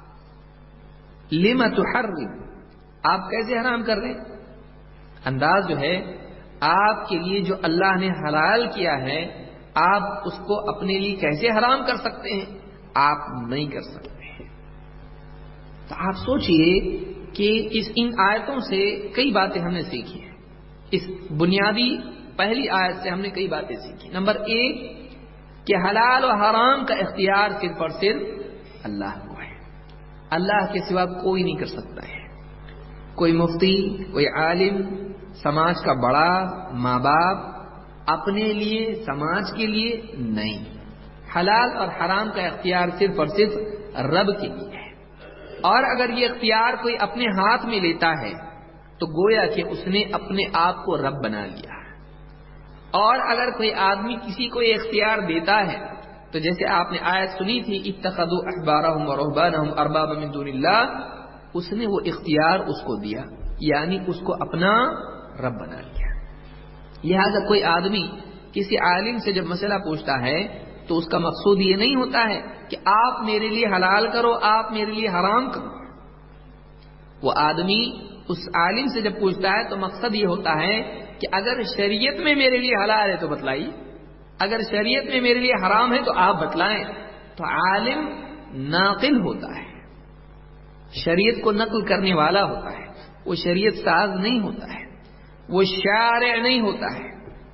لم تحرم، آپ کیسے حرام کر رہے ہیں؟ انداز جو ہے آپ کے لیے جو اللہ نے حلال کیا ہے آپ اس کو اپنے لیے کیسے حرام کر سکتے ہیں؟ آپ نہیں کر سکتے ہیں۔ تو آپ سوچئے کہ اس ان آیتوں سے کئی باتیں ہم نے سیکھی ہیں، اس بنیادی پہلی آیت سے ہم نے کئی باتیں سیکھی۔ نمبر ایک کہ حلال و حرام کا اختیار صرف اور صرف اللہ کو ہے، اللہ کے سوا کوئی نہیں کر سکتا ہے، کوئی مفتی، کوئی عالم، سماج کا بڑا، ماں باپ، اپنے لیے، سماج کے لیے نہیں، حلال اور حرام کا اختیار صرف اور صرف رب کے لیے ہے، اور اگر یہ اختیار کوئی اپنے ہاتھ میں لیتا ہے تو گویا کہ اس نے اپنے آپ کو رب بنا لیا ہے، اور اگر کوئی آدمی کسی کو یہ اختیار دیتا ہے تو جیسے آپ نے آیت سنی تھی اتخذوا احبارهم ورهبانهم اربابا من دون اللہ، اس نے وہ اختیار اس کو دیا، یعنی اس کو اپنا رب بنا لیا۔ لہذا کوئی آدمی کسی عالم سے جب مسئلہ پوچھتا ہے تو اس کا مقصود یہ نہیں ہوتا ہے کہ آپ میرے لیے حلال کرو، آپ میرے لیے حرام کرو۔ وہ آدمی اس عالم سے جب پوچھتا ہے تو مقصد یہ ہوتا ہے کہ اگر شریعت میں میرے لیے حلال ہے تو بتلائیے، اگر شریعت میں میرے لیے حرام ہے تو آپ بتلائیں۔ تو عالم ناقل ہوتا ہے، شریعت کو نقل کرنے والا ہوتا ہے، وہ شریعت ساز نہیں ہوتا ہے، وہ شارع نہیں ہوتا ہے۔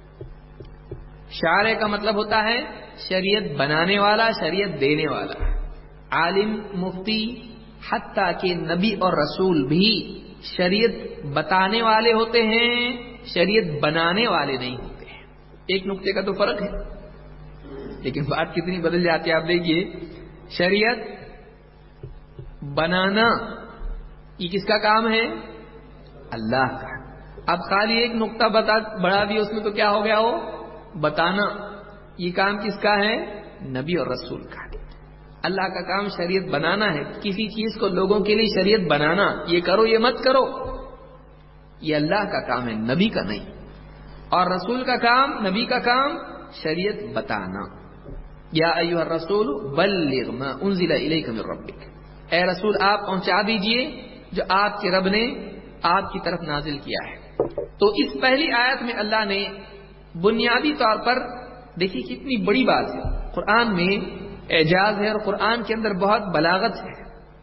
شارع کا مطلب ہوتا ہے شریعت بنانے والا، شریعت دینے والا۔ عالم، مفتی، حتیٰ کہ نبی اور رسول بھی شریعت بتانے والے ہوتے ہیں، شریعت بنانے والے نہیں ہوتے ہیں۔ ایک نقطے کا تو فرق ہے، لیکن بات کتنی بدل جاتی ہے آپ دیکھیے، شریعت بنانا یہ کس کا کام ہے؟ اللہ کا۔ اب خالی ایک نقطہ بتا بڑھا دیا اس میں تو کیا ہو گیا؟ وہ بتانا، یہ کام کس کا ہے؟ نبی اور رسول کا۔ اللہ کا کام شریعت بنانا ہے، کسی چیز کو لوگوں کے لیے شریعت بنانا، یہ کرو یہ مت کرو، یہ اللہ کا کام ہے، نبی کا نہیں۔ اور رسول کا کام، نبی کا کام شریعت بتانا۔ یا ایھا الرسول بلغ ما انزل الیک من ربک، اے رسول آپ پہنچا دیجئے جو آپ کے رب نے آپ کی طرف نازل کیا ہے۔ تو اس پہلی آیت میں اللہ نے بنیادی طور پر، دیکھیے کتنی بڑی بات ہے، قرآن میں اعجاز ہے اور قرآن کے اندر بہت بلاغت ہے،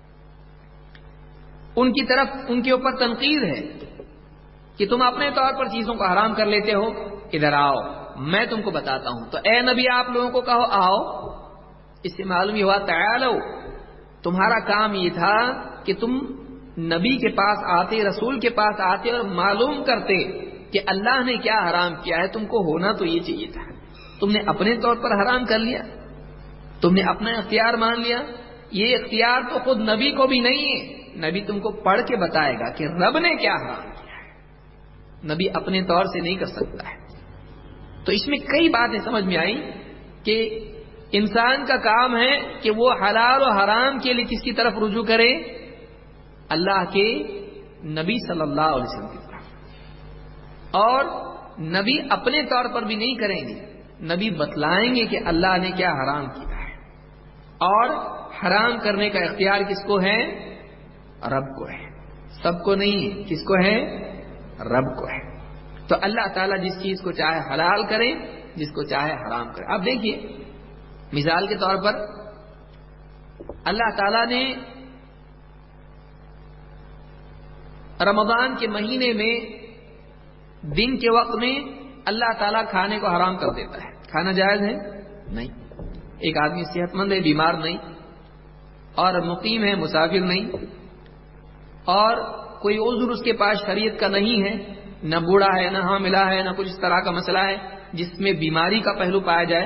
ان کی طرف ان کے اوپر تنقید ہے کہ تم اپنے طور پر چیزوں کو حرام کر لیتے ہو، ادھر آؤ میں تم کو بتاتا ہوں۔ تو اے نبی آپ لوگوں کو کہو آؤ، اس سے معلوم یہ ہوا تعالو، تمہارا کام یہ تھا کہ تم نبی کے پاس آتے، رسول کے پاس آتے اور معلوم کرتے کہ اللہ نے کیا حرام کیا ہے، تم کو ہونا تو یہ چاہیے تھا، تم نے اپنے طور پر حرام کر لیا، تم نے اپنا اختیار مان لیا۔ یہ اختیار تو خود نبی کو بھی نہیں ہے، نبی تم کو پڑھ کے بتائے گا کہ رب نے کیا حرام کیا ہے، نبی اپنے طور سے نہیں کر سکتا ہے۔ تو اس میں کئی باتیں سمجھ میں آئی کہ انسان کا کام ہے کہ وہ حلال و حرام کے لیے کس کی طرف رجوع کرے؟ اللہ کے نبی صلی اللہ علیہ وسلم کی طرف، اور نبی اپنے طور پر بھی نہیں کریں گے، نبی بتلائیں گے کہ اللہ نے کیا حرام کیا ہے، اور حرام کرنے کا اختیار کس کو ہے؟ رب کو ہے، سب کو نہیں ہے۔ کس کو ہے؟ رب کو ہے۔ تو اللہ تعالیٰ جس چیز کو چاہے حلال کرے، جس کو چاہے حرام کرے۔ اب دیکھیے مثال کے طور پر اللہ تعالیٰ نے رمضان کے مہینے میں دن کے وقت میں اللہ تعالیٰ کھانے کو حرام کر دیتا ہے۔ کھانا جائز ہے؟ نہیں۔ ایک آدمی صحت مند ہے، بیمار نہیں، اور مقیم ہے، مسافر نہیں، اور کوئی عذر اس کے پاس شریعت کا نہیں ہے، نہ بوڑھا ہے، نہ حاملہ ہے، نہ کچھ اس طرح کا مسئلہ ہے جس میں بیماری کا پہلو پایا جائے،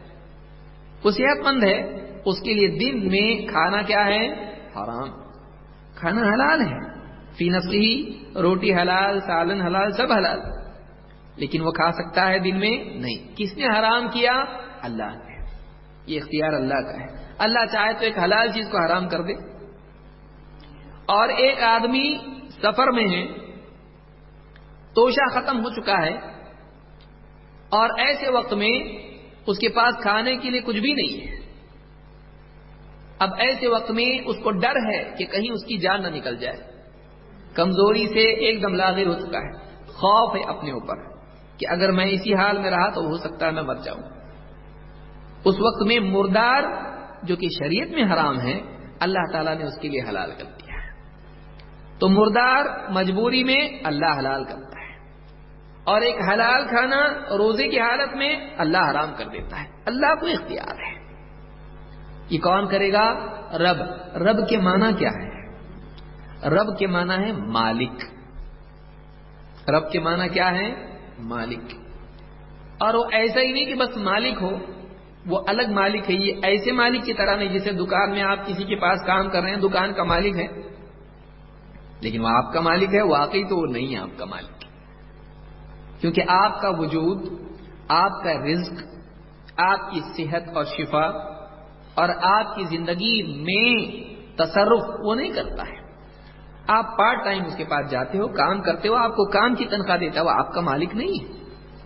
وہ صحت مند ہے، اس کے لیے دن میں کھانا کیا ہے؟ حرام۔ کھانا حلال ہے، فی نفسی ہی، روٹی حلال، سالن حلال، سب حلال، لیکن وہ کھا سکتا ہے دن میں؟ نہیں۔ کس نے حرام کیا؟ اللہ نے۔ یہ اختیار اللہ کا ہے۔ اللہ چاہے تو ایک حلال چیز کو حرام کر دے۔ اور ایک آدمی سفر میں ہے، توشہ ختم ہو چکا ہے، اور ایسے وقت میں اس کے پاس کھانے کے لیے کچھ بھی نہیں ہے۔ اب ایسے وقت میں اس کو ڈر ہے کہ کہیں اس کی جان نہ نکل جائے، کمزوری سے ایک دم لاغر ہو چکا ہے، خوف ہے اپنے اوپر کہ اگر میں اسی حال میں رہا تو ہو سکتا ہے میں مر جاؤں۔ اس وقت میں مردار جو کہ شریعت میں حرام ہے، اللہ تعالیٰ نے اس کے لیے حلال کر دیا ہے۔ تو مردار مجبوری میں اللہ حلال کرتا ہے، اور ایک حلال کھانا روزے کی حالت میں اللہ حرام کر دیتا ہے۔ اللہ کو اختیار ہے۔ یہ کون کرے گا؟ رب۔ رب کے معنی کیا ہے؟ رب کے معنی ہے مالک۔ رب کے معنی کیا ہے؟ مالک۔ اور وہ ایسا ہی نہیں کہ بس مالک ہو، وہ الگ مالک ہے۔ یہ ایسے مالک کی طرح نہیں جیسے دکان میں آپ کسی کے پاس کام کر رہے ہیں، دکان کا مالک ہے لیکن وہ آپ کا مالک ہے، واقعی تو وہ نہیں ہے آپ کا مالک، کیونکہ آپ کا وجود، آپ کا رزق، آپ کی صحت اور شفا اور آپ کی زندگی میں تصرف وہ نہیں کرتا ہے۔ آپ پارٹ ٹائم اس کے پاس جاتے ہو، کام کرتے ہو، آپ کو کام کی تنخواہ دیتا ہے، وہ آپ کا مالک نہیں ہے۔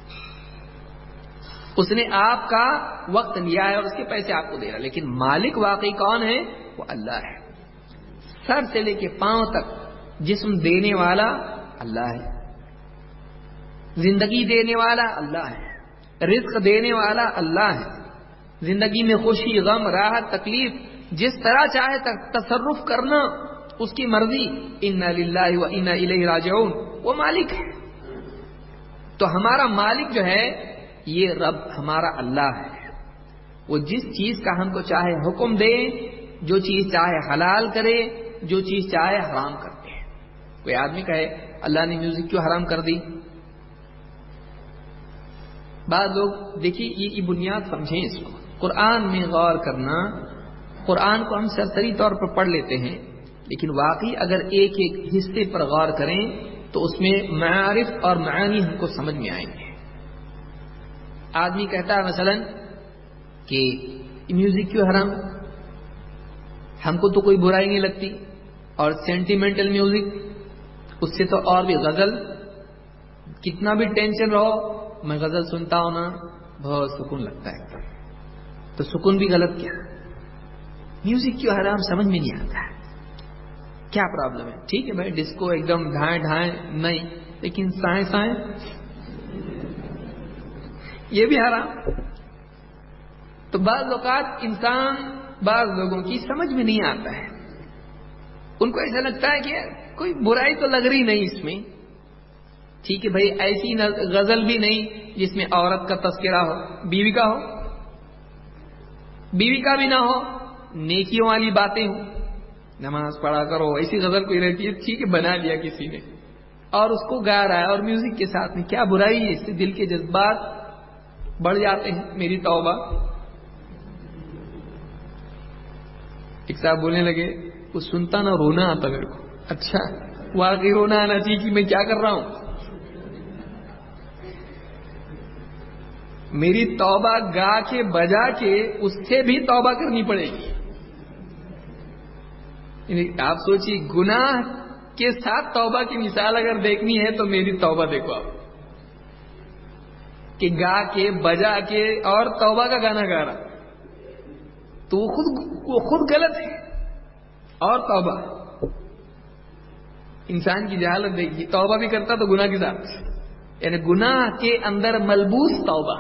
اس نے آپ کا وقت لیا ہے اور اس کے پیسے آپ کو دے رہا ہے، لیکن مالک واقعی کون ہے؟ وہ اللہ ہے۔ سر سے لے کے پاؤں تک جسم دینے والا اللہ ہے، زندگی دینے والا اللہ ہے، رزق دینے والا اللہ ہے، زندگی میں خوشی، غم، راحت، تکلیف جس طرح چاہے تصرف کرنا اس کی مرضی، انا للہ و انا الیہ راجعون، وہ مالک ہے۔ تو ہمارا مالک جو ہے یہ رب، ہمارا اللہ ہے۔ وہ جس چیز کا ہم کو چاہے حکم دے، جو چیز چاہے حلال کرے، جو چیز چاہے حرام کر دے۔ کوئی آدمی کہے اللہ نے میوزک کیوں حرام کر دی؟ بعض لوگ دیکھیے یہ بنیاد سمجھیں اس کو، قرآن میں غور کرنا، قرآن کو ہم سرسری طور پر پڑھ لیتے ہیں، لیکن واقعی اگر ایک ایک حصے پر غور کریں تو اس میں معارف اور معانی ہم کو سمجھ میں آئیں گے۔ آدمی کہتا ہے مثلا کہ میوزک کیوں حرام؟ ہم کو تو کوئی برائی نہیں لگتی، اور سینٹیمنٹل میوزک، اس سے تو اور بھی غزل، کتنا بھی ٹینشن رہو میں غزل سنتا ہوں نا بہت سکون لگتا ہے۔ تو سکون بھی غلط کیا؟ میوزک کیوں حرام سمجھ میں نہیں آتا ہے، کیا پرابلم ہے؟ ٹھیک ہے بھائی ڈسکو ایک دم ڈھائیں ڈھائیں نہیں، لیکن سائیں سائیں یہ بھی حرام۔ تو بعض اوقات انسان بعض لوگوں کی سمجھ میں نہیں آتا ہے، ان کو ایسا لگتا ہے کہ کوئی برائی تو لگ رہی نہیں اس میں، ٹھیک ہے بھائی ایسی غزل بھی نہیں جس میں عورت کا تذکرہ ہو، بیوی کا ہو، بیوی کا بھی نہ ہو، نیکیوں والی باتیں ہوں، نماز پڑھا کرو، ایسی غزل کوئی رہتی ہے، ٹھیک ہے بنا دیا کسی نے اور اس کو گا رہا ہے، اور میوزک کے ساتھ میں کیا برائی ہے؟ اس سے دل کے جذبات بڑھ جاتے ہیں۔ میری توبہ۔ ایک صاحب بولنے لگے وہ سنتا نا رونا آتا میرے کو۔ اچھا واقعی رونا آنا چاہیے کہ میں کیا کر رہا ہوں؟ میری توبہ گا کے بجا کے اس سے بھی توبہ کرنی پڑے گی۔ آپ سوچیے گناہ کے ساتھ توبہ کی مثال اگر دیکھنی ہے تو میری توبہ دیکھو آپ، کہ گا کے بجا کے اور توبہ کا گانا گا رہا تو وہ خود وہ خود غلط ہے، اور توبہ انسان کی جہالت دیکھیے، توبہ بھی کرتا تو گناہ کے ساتھ، یعنی گناہ کے اندر ملبوس توبہ،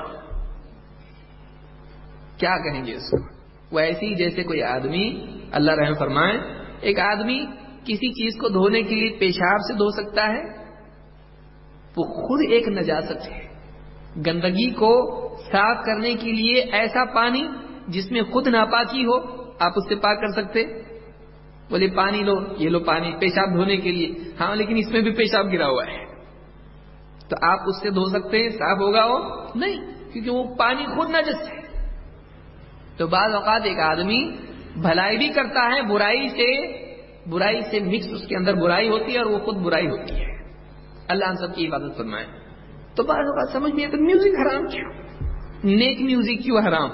کیا کہیں گے اس کو؟ وہ ایسی جیسے کوئی آدمی، اللہ رحم فرمائے، ایک آدمی کسی چیز کو دھونے کے لیے پیشاب سے دھو سکتا ہے، وہ خود ایک نجاست ہے۔ گندگی کو صاف کرنے کے لیے ایسا پانی جس میں خود ناپاکی ہو، آپ اس سے پاک کر سکتے؟ بولے پانی لو، یہ لو پانی پیشاب دھونے کے لیے، ہاں لیکن اس میں بھی پیشاب گرا ہوا ہے، تو آپ اس سے دھو سکتے ہیں؟ صاف ہوگا وہ؟ نہیں، کیونکہ وہ پانی خود نجس ہے۔ تو بعض اوقات ایک آدمی بھلائی بھی کرتا ہے، برائی سے برائی سے مکس اس کے اندر برائی ہوتی ہے اور وہ خود برائی ہوتی ہے۔ اللہ ہم سب کی عبادت فرمائے۔ تو بعض اوقات سمجھ نہیں آتا میوزک حرام کیوں، نیک میوزک کیوں حرام؟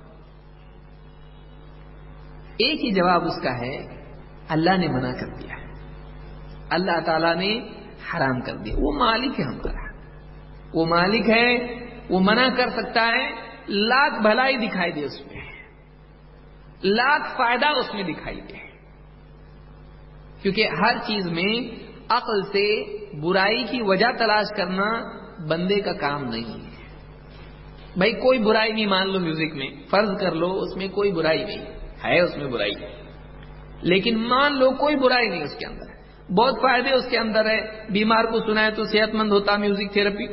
ایک ہی جواب اس کا ہے، اللہ نے منع کر دیا، اللہ تعالیٰ نے حرام کر دیا، وہ مالک ہے ہمارا، وہ مالک ہے، وہ منع کر سکتا ہے، لاکھ بھلائی دکھائی دے اس میں، لاکھ فائدہ اس میں دکھائی دے، کیونکہ ہر چیز میں عقل سے برائی کی وجہ تلاش کرنا بندے کا کام نہیں ہے۔ بھائی کوئی برائی نہیں مان لو میوزک میں، فرض کر لو اس میں کوئی برائی نہیں ہے، اس میں برائی ہے لیکن مان لو کوئی برائی نہیں اس کے اندر، بہت فائدے اس کے اندر ہے، بیمار کو سنائے تو صحت مند ہوتا میوزک تھراپی،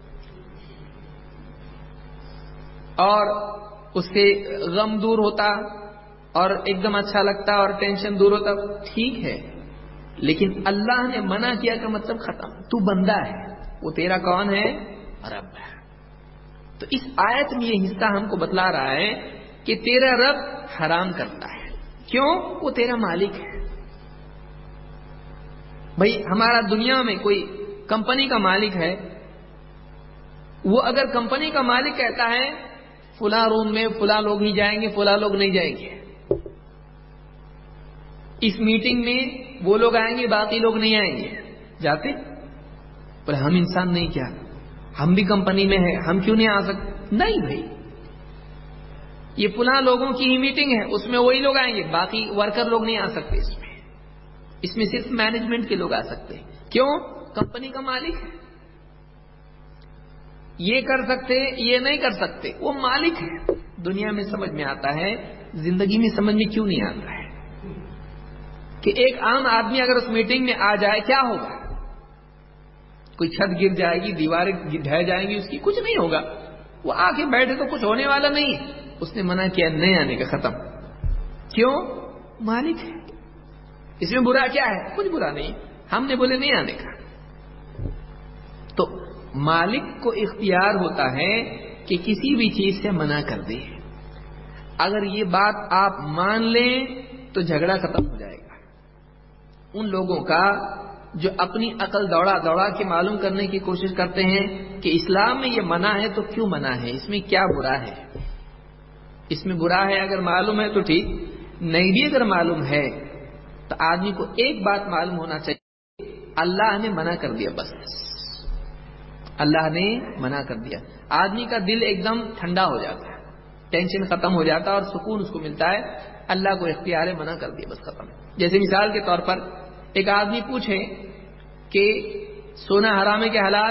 اور اس سے غم دور ہوتا اور ایک دم اچھا لگتا اور ٹینشن دور ہوتا، ٹھیک ہے، لیکن اللہ نے منع کیا کا مطلب ختم، تو بندہ ہے، وہ تیرا کون ہے؟ رب ہے۔ تو اس آیت میں یہ حصہ ہم کو بتلا رہا ہے کہ تیرا رب حرام کرتا ہے، کیوں؟ وہ تیرا مالک ہے۔ بھائی ہمارا دنیا میں کوئی کمپنی کا مالک ہے، وہ اگر کمپنی کا مالک کہتا ہے فلاں روم میں فلاں لوگ ہی جائیں گے، فلاں لوگ نہیں جائیں گے، اس میٹنگ میں وہ لوگ آئیں گے باقی لوگ نہیں آئیں گے، جاتے؟ پر ہم انسان نہیں کیا، ہم بھی کمپنی میں ہیں، ہم کیوں نہیں آ سکتے؟ نہیں بھائی، یہ فلاں لوگوں کی ہی میٹنگ ہے، اس میں وہی لوگ آئیں گے، باقی ورکر لوگ نہیں آ سکتے، اس میں اس میں صرف مینجمنٹ کے لوگ آ سکتے ہیں، کیوں؟ کمپنی کا مالک ہے، یہ کر سکتے یہ نہیں کر سکتے، وہ مالک ہے۔ دنیا میں سمجھ میں آتا ہے، زندگی میں سمجھ میں کیوں نہیں آتا ہے کہ ایک عام آدمی اگر اس میٹنگ میں آ جائے کیا ہوگا؟ کوئی چھت گر جائے گی، دیواریں ڈھہ جائیں گی، اس کی کچھ نہیں ہوگا، وہ آ کے بیٹھے تو کچھ ہونے والا نہیں ہے، اس نے منع کیا نہیں آنے کا، ختم، کیوں؟ مالک ہے، اس میں برا کیا ہے؟ کچھ برا نہیں، ہم نے بولے نہیں آنے کا۔ تو مالک کو اختیار ہوتا ہے کہ کسی بھی چیز سے منع کر دے، اگر یہ بات آپ مان لیں تو جھگڑا ختم ہو جائے گا۔ ان لوگوں کا جو اپنی عقل دوڑا دوڑا کے معلوم کرنے کی کوشش کرتے ہیں کہ اسلام میں یہ منع ہے تو کیوں منع ہے، اس میں کیا برا ہے، اس میں برا ہے اگر معلوم ہے تو ٹھیک، نہیں بھی اگر معلوم ہے تو آدمی کو ایک بات معلوم ہونا چاہیے، اللہ نے منع کر دیا، بس اللہ نے منع کر دیا، آدمی کا دل ایک دم ٹھنڈا ہو جاتا ہے، ٹینشن ختم ہو جاتا ہے اور سکون اس کو ملتا ہے، اللہ کو اختیار ہے، منع کر دیا، بس ختم۔ جیسے مثال کے طور پر ایک آدمی پوچھے کہ سونا حرام ہے کہ حلال،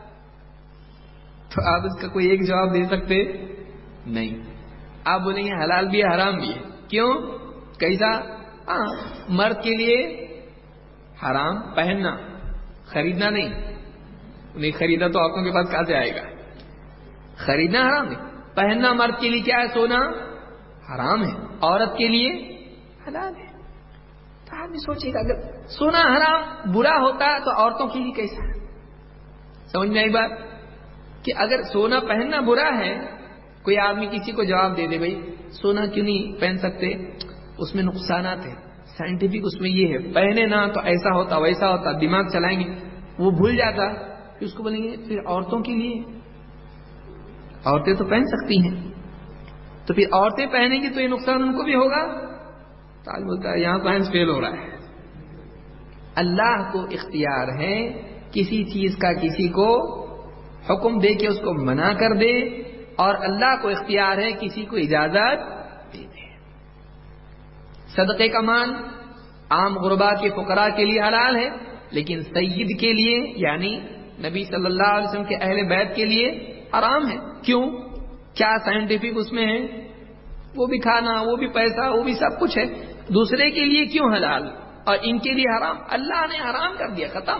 تو آپ اس کا کوئی ایک جواب دے سکتے نہیں، آپ بولیں گے حلال بھی ہے حرام بھی ہے، کیوں؟ کیسا؟ ہاں، مرد کے لیے حرام پہننا، خریدنا نہیں، نہیں خریدا تو عورتوں کے پاس کہاں سے آئے گا، خریدنا حرام ہے، پہننا مرد کے لیے کیا ہے؟ سونا حرام ہے، عورت کے لیے حلال ہے۔ تو آدمی سوچے گا اگر سونا حرام برا ہوتا تو عورتوں کے لیے کیسا؟ سمجھ میں آئی بات کہ اگر سونا پہننا برا ہے، کوئی آدمی کسی کو جواب دے دے بھائی سونا کیوں نہیں پہن سکتے، اس میں نقصانات ہیں، سائنٹیفک اس میں یہ ہے، پہنے نہ تو ایسا ہوتا ویسا ہوتا، دماغ چلائیں گے، وہ بھول جاتا، پھر اس کو بولیں گے پھر عورتوں کے لیے، عورتیں تو پہن سکتی ہیں، تو پھر عورتیں پہنیں گی تو یہ نقصان ان کو بھی ہوگا، تو آج بولتا ہے یہاں سائنس فیل ہو رہا ہے، اللہ کو اختیار ہے کسی چیز کا کسی کو حکم دے کے اس کو منع کر دے، اور اللہ کو اختیار ہے کسی کو اجازت دے دے۔ صدقے کا مال عام غربا کے فقراء کے لیے حلال ہے، لیکن سید کے لیے یعنی نبی صلی اللہ علیہ وسلم کے اہل بیت کے لیے حرام ہے۔ کیوں؟ کیا سائنٹیفک اس میں ہے؟ وہ بھی کھانا، وہ بھی پیسہ، وہ بھی سب کچھ ہے، دوسرے کے لیے کیوں حلال اور ان کے لیے حرام؟ اللہ نے حرام کر دیا، ختم۔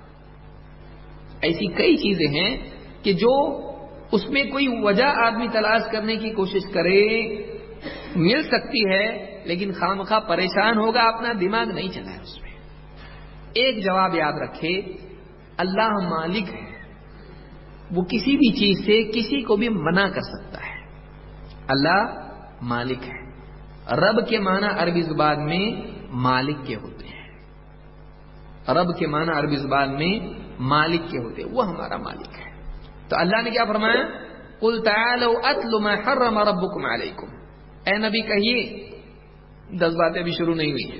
ایسی کئی چیزیں ہیں کہ جو اس میں کوئی وجہ آدمی تلاش کرنے کی کوشش کرے مل سکتی ہے، لیکن خامخواہ پریشان ہوگا، اپنا دماغ نہیں چلائے اس میں۔ ایک جواب یاد رکھے، اللہ مالک ہے، وہ کسی بھی چیز سے کسی کو بھی منع کر سکتا ہے۔ اللہ مالک ہے۔ رب کے معنی عربی زبان میں مالک کے ہوتے ہیں، رب کے معنی عربی زبان میں مالک کے ہوتے ہیں، وہ ہمارا مالک ہے۔ تو اللہ نے کیا فرمایا؟ قل تعالوا اتل ما حرم ربکم علیکم، اے نبی کہیے، دس باتیں بھی شروع نہیں ہوئی ہیں،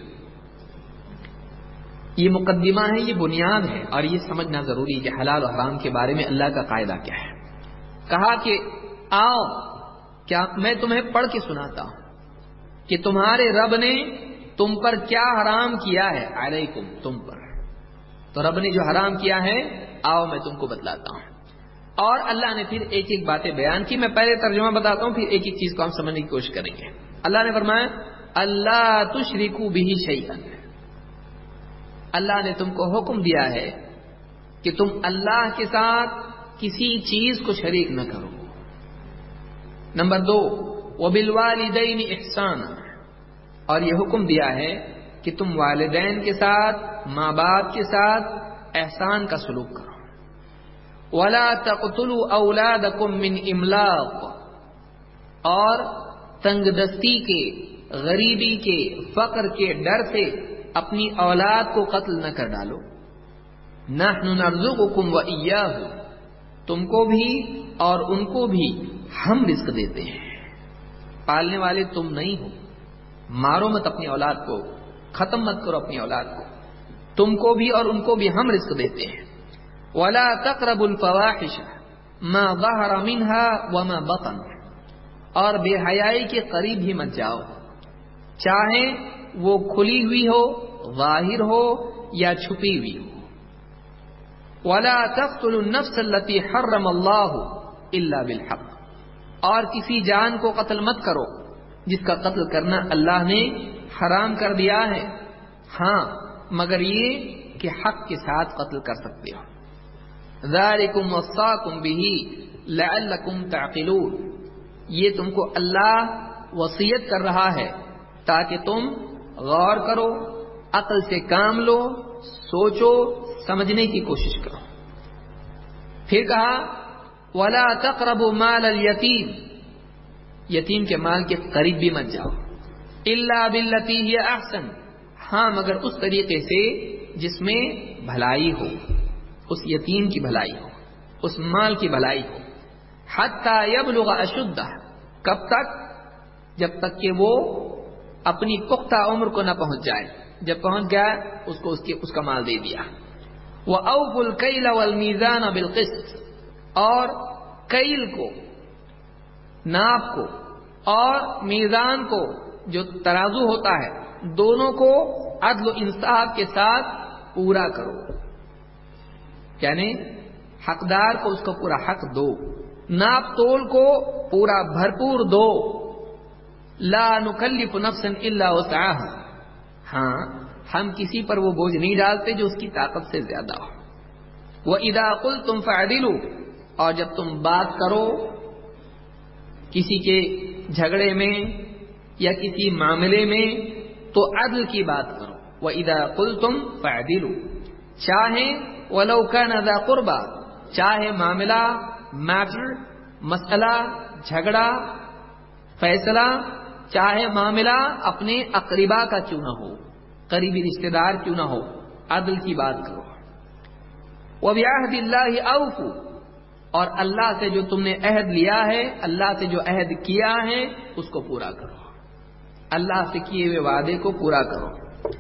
یہ مقدمہ ہے، یہ بنیاد ہے، اور یہ سمجھنا ضروری ہے کہ حلال و حرام کے بارے میں اللہ کا قاعدہ کیا ہے۔ کہا کہ آؤ کیا میں تمہیں پڑھ کے سناتا ہوں کہ تمہارے رب نے تم پر کیا حرام کیا ہے، علیکم، تم پر۔ تو رب نے جو حرام کیا ہے، آؤ میں تم کو بتلاتا ہوں۔ اور اللہ نے پھر ایک ایک باتیں بیان کی، میں پہلے ترجمہ بتاتا ہوں، پھر ایک ایک چیز کو ہم سمجھنے کی کوشش کریں گے۔ اللہ نے فرمایا اللہ تشرکوا بہ شیئا، اللہ نے تم کو حکم دیا ہے کہ تم اللہ کے ساتھ کسی چیز کو شریک نہ کرو۔ نمبر دو، وبالوالدین احسانا، اور یہ حکم دیا ہے کہ تم والدین کے ساتھ، ماں باپ کے ساتھ احسان کا سلوک کرو۔ ولا تقتلوا اولادکم من املاق، اور تنگ دستی کے، غریبی کے، فقر کے ڈر سے اپنی اولاد کو قتل نہ کر ڈالو۔ نحن نرزقکم وإیاہم، تم کو بھی اور ان کو بھی ہم رزق دیتے ہیں، پالنے والے تم نہیں ہو، مارو مت اپنی اولاد کو، ختم مت کرو اپنی اولاد کو، تم کو بھی اور ان کو بھی ہم رزق دیتے ہیں۔ ولا تقربوا الفواحش ما ظهر منها وما بطن، اور بے حیائی کے قریب ہی مت جاؤ، چاہے وہ کھلی ہوئی ہو، ظاہر ہو یا چھپی ہوئی ہو۔ ولا تقتلوا النفس التي حرم الله الا بالحق، اور کسی جان کو قتل مت کرو جس کا قتل کرنا اللہ نے حرام کر دیا ہے، ہاں مگر یہ کہ حق کے ساتھ قتل کر سکتے ہو۔ ذالکم وصاکم بہ لعلکم تعقلون، یہ تم کو اللہ وصیت کر رہا ہے تاکہ تم غور کرو، عقل سے کام لو، سوچو، سمجھنے کی کوشش کرو۔ پھر کہا ولا تقربوا مال الیتیم، یتیم کے مال کے قریب بھی مت جاؤ، الا باللتی ہی احسن، ہاں مگر اس طریقے سے جس میں بھلائی ہو، اس یتیم کی بھلائی ہو، اس مال کی بھلائی ہو۔ حتی یبلغ اشدہ، کب تک؟ جب تک کہ وہ اپنی پختہ عمر کو نہ پہنچ جائے، جب پہنچ گیا اس کو اس, کی اس کا مال دے دیا۔ وَأَوْفُوا الْكَيْلَ وَالْمِيزَانَ بِالْقِسْطِ، اور کیل کو، ناپ کو، اور میزان کو، جو ترازو ہوتا ہے، دونوں کو عدل و انصاف کے ساتھ پورا کرو، یعنی حقدار کو اس کو پورا حق دو، ناپ تول کو پورا بھرپور دو۔ لا نکلف نفسا الا وسعها، ہاں ہم کسی پر وہ بوجھ نہیں ڈالتے جو اس کی طاقت سے زیادہ ہو۔ وَإِذَا قُلْتُمْ فَعْدِلُوا، اور جب تم بات کرو کسی کے جھگڑے میں یا کسی معاملے میں تو عدل کی بات کرو۔ وَإِذَا قُلْتُمْ فَعْدِلُوا، چاہے وَلَوْ كَانَ ذَا قُرْبَى، چاہے معاملہ، میٹر، مسئلہ، جھگڑا، فیصلہ، چاہے معاملہ اپنے اقربا کا کیوں نہ ہو، قریبی رشتہ دار کیوں نہ ہو، عدل کی بات کرو۔ وَبِعَهْدِ اللَّهِ أَوْفُوا، اور اللہ سے جو تم نے عہد لیا ہے، اللہ سے جو عہد کیا ہے اس کو پورا کرو، اللہ سے کیے ہوئے وعدے کو پورا کرو۔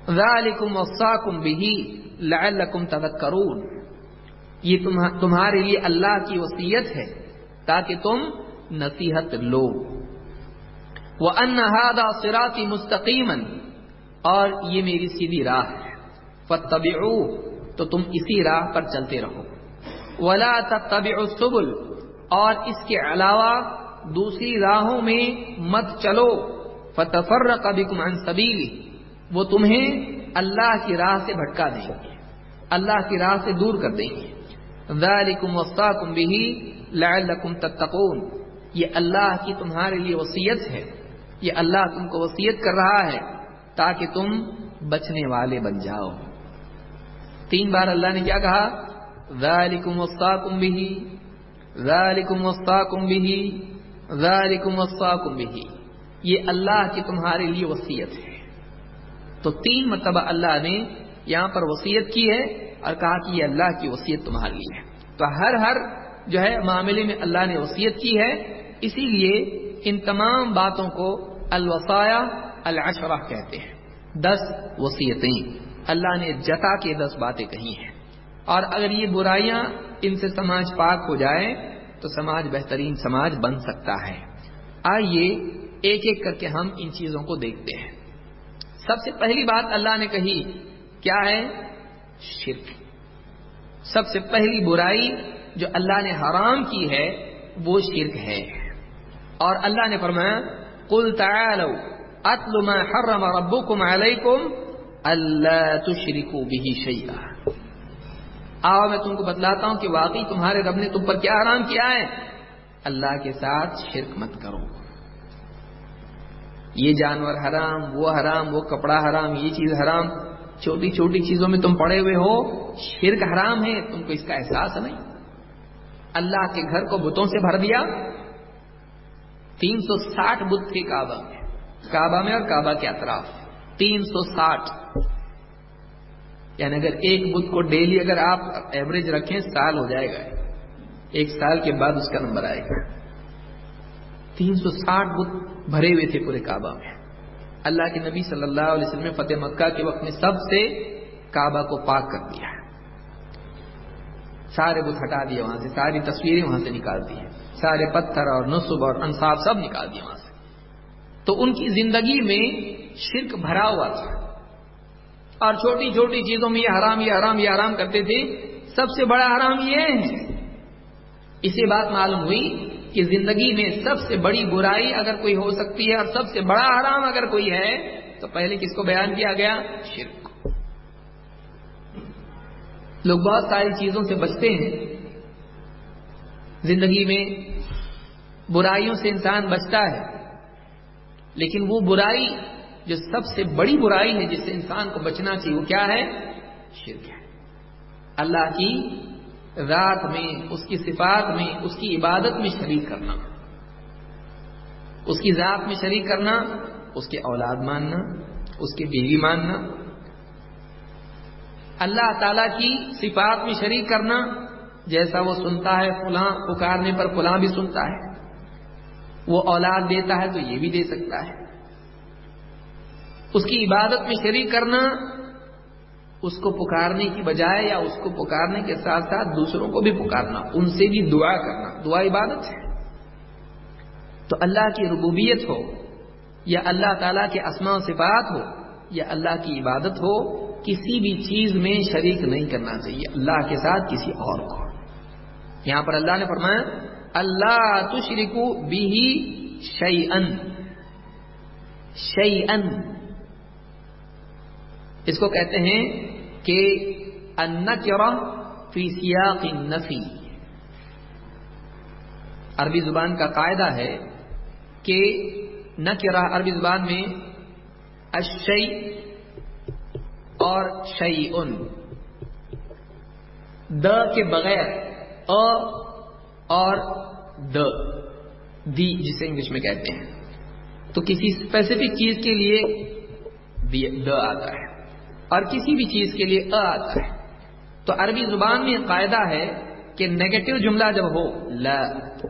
ذالکم وصاکم بہ لعلکم تذکرون، یہ تمہارے لیے اللہ کی وصیت ہے تاکہ تم نصیحت لو۔ وَأَنَّ هَذَا صِرَاطِي مُسْتَقِيمًا، اور یہ میری سیدھی راہ ہے، فَاتَّبِعُوهُ، تو تم اسی راہ پر چلتے رہو، وَلَا تَتَّبِعُوا السُّبُلَ، اور اس کے علاوہ دوسری راہوں میں مت چلو، فَتَفَرَّقَ بِكُمْ عَنْ سَبِيلِهِ، وہ تمہیں اللہ کی راہ سے بھٹکا دیں گے، اللہ کی راہ سے دور کر دیں گے۔ ذَلِكُمْ وَصَّاكُمْ بِهِ لَعَلَّكُمْ تَتَّقُونَ، یہ اللہ کی تمہارے لیے وصیت ہے، یہ اللہ تم کو وصیت کر رہا ہے تاکہ تم بچنے والے بن جاؤ۔ تین بار اللہ نے کیا کہا؟ ذَلِكُمْ وَصَّاكُمْ بِهِ، ذَلِكُمْ وَصَّاكُمْ بِهِ، ذَلِكُمْ وَصَّاكُمْ بِهِ، یہ اللہ کی تمہارے لیے وصیت ہے۔ تو تین مرتبہ اللہ نے یہاں پر وصیت کی ہے اور کہا کہ یہ اللہ کی وصیت تمہارے لیے ہے۔ تو ہر ہر جو ہے معاملے میں اللہ نے وصیت کی ہے، اسی لیے ان تمام باتوں کو الوصایا العشرہ کہتے ہیں، دس وصیتیں اللہ نے جتا کے دس باتیں کہی ہیں، اور اگر یہ برائیاں ان سے سماج پاک ہو جائے تو سماج بہترین سماج بن سکتا ہے۔ آئیے ایک ایک کر کے ہم ان چیزوں کو دیکھتے ہیں۔ سب سے پہلی بات اللہ نے کہی کیا ہے؟ شرک۔ سب سے پہلی برائی جو اللہ نے حرام کی ہے وہ شرک ہے، اور اللہ نے فرمایا قُلْ تَعَالَوْا أَتْلُ مَا حَرَّمَ رَبُّكُمْ عَلَيْكُمْ أَلَّا تُشْرِكُوا بِهِ شَيْئًا، آؤ میں تم کو بتلاتا ہوں کہ واقعی تمہارے رب نے تم پر کیا حرام کیا ہے، اللہ کے ساتھ شرک مت کرو۔ یہ جانور حرام، وہ حرام، وہ کپڑا حرام، یہ چیز حرام، چھوٹی چھوٹی چیزوں میں تم پڑے ہوئے ہو، شرک حرام ہے، تم کو اس کا احساس نہیں؟ اللہ کے گھر کو بتوں سے بھر دیا، تین سو ساٹھ بت تھے کعبہ میں، کعبہ میں اور کعبہ کے اطراف تین سو ساٹھ، یعنی اگر ایک بت کو ڈیلی اگر آپ ایوریج رکھیں سال ہو جائے گا، ایک سال کے بعد اس کا نمبر آئے گا۔ تین سو ساٹھ بت بھرے ہوئے تھے پورے کعبہ میں۔ اللہ کے نبی صلی اللہ علیہ وسلم نے فتح مکہ کے وقت میں سب سے کعبہ کو پاک کر دیا، سارے بت ہٹا دیے وہاں سے، ساری تصویریں وہاں سے نکال دی، سارے پتھر اور نصب اور انصاب سب نکال دیے وہاں سے۔ تو ان کی زندگی میں شرک بھرا ہوا تھا، اور چھوٹی چھوٹی چیزوں میں یہ حرام یہ حرام یہ حرام کرتے تھے۔ سب سے بڑا حرام یہ ہے، اسے بات معلوم ہوئی کہ زندگی میں سب سے بڑی برائی اگر کوئی ہو سکتی ہے اور سب سے بڑا حرام اگر کوئی ہے تو پہلے کس کو بیان کیا گیا؟ شرک۔ لوگ بہت ساری چیزوں سے بچتے ہیں، زندگی میں برائیوں سے انسان بچتا ہے، لیکن وہ برائی جو سب سے بڑی برائی ہے جس سے انسان کو بچنا چاہیے وہ کیا ہے؟ شرک ہے۔ اللہ کی ذات میں، اس کی صفات میں، اس کی عبادت میں شریک کرنا، اس کی ذات میں شریک کرنا، اس کے اولاد ماننا، اس کی بیوی ماننا، اللہ تعالی کی صفات میں شریک کرنا، جیسا وہ سنتا ہے فلاں پکارنے پر فلاں بھی سنتا ہے، وہ اولاد دیتا ہے تو یہ بھی دے سکتا ہے، اس کی عبادت میں شریک کرنا، اس کو پکارنے کی بجائے یا اس کو پکارنے کے ساتھ ساتھ دوسروں کو بھی پکارنا، ان سے بھی دعا کرنا، دعا عبادت ہے۔ تو اللہ کی ربوبیت ہو یا اللہ تعالیٰ کے اسماء و صفات ہو یا اللہ کی عبادت ہو، کسی بھی چیز میں شریک نہیں کرنا چاہیے اللہ کے ساتھ کسی اور کو۔ یہاں پر اللہ نے فرمایا اللہ تشرکوا بہ شیئا، شیئا اس کو کہتے ہیں کہ النکرہ فی سیاق النفی۔ عربی زبان کا قاعدہ ہے کہ نکرہ عربی زبان میں الشیء اور شیئن، د کے بغیر ا اور د، دی جسے انگلش میں کہتے ہیں، تو کسی اسپیسیفک چیز کے لیے د آتا ہے اور کسی بھی چیز کے لیے ا آتا ہے۔ تو عربی زبان میں قاعدہ ہے کہ نیگیٹو جملہ جب ہو لا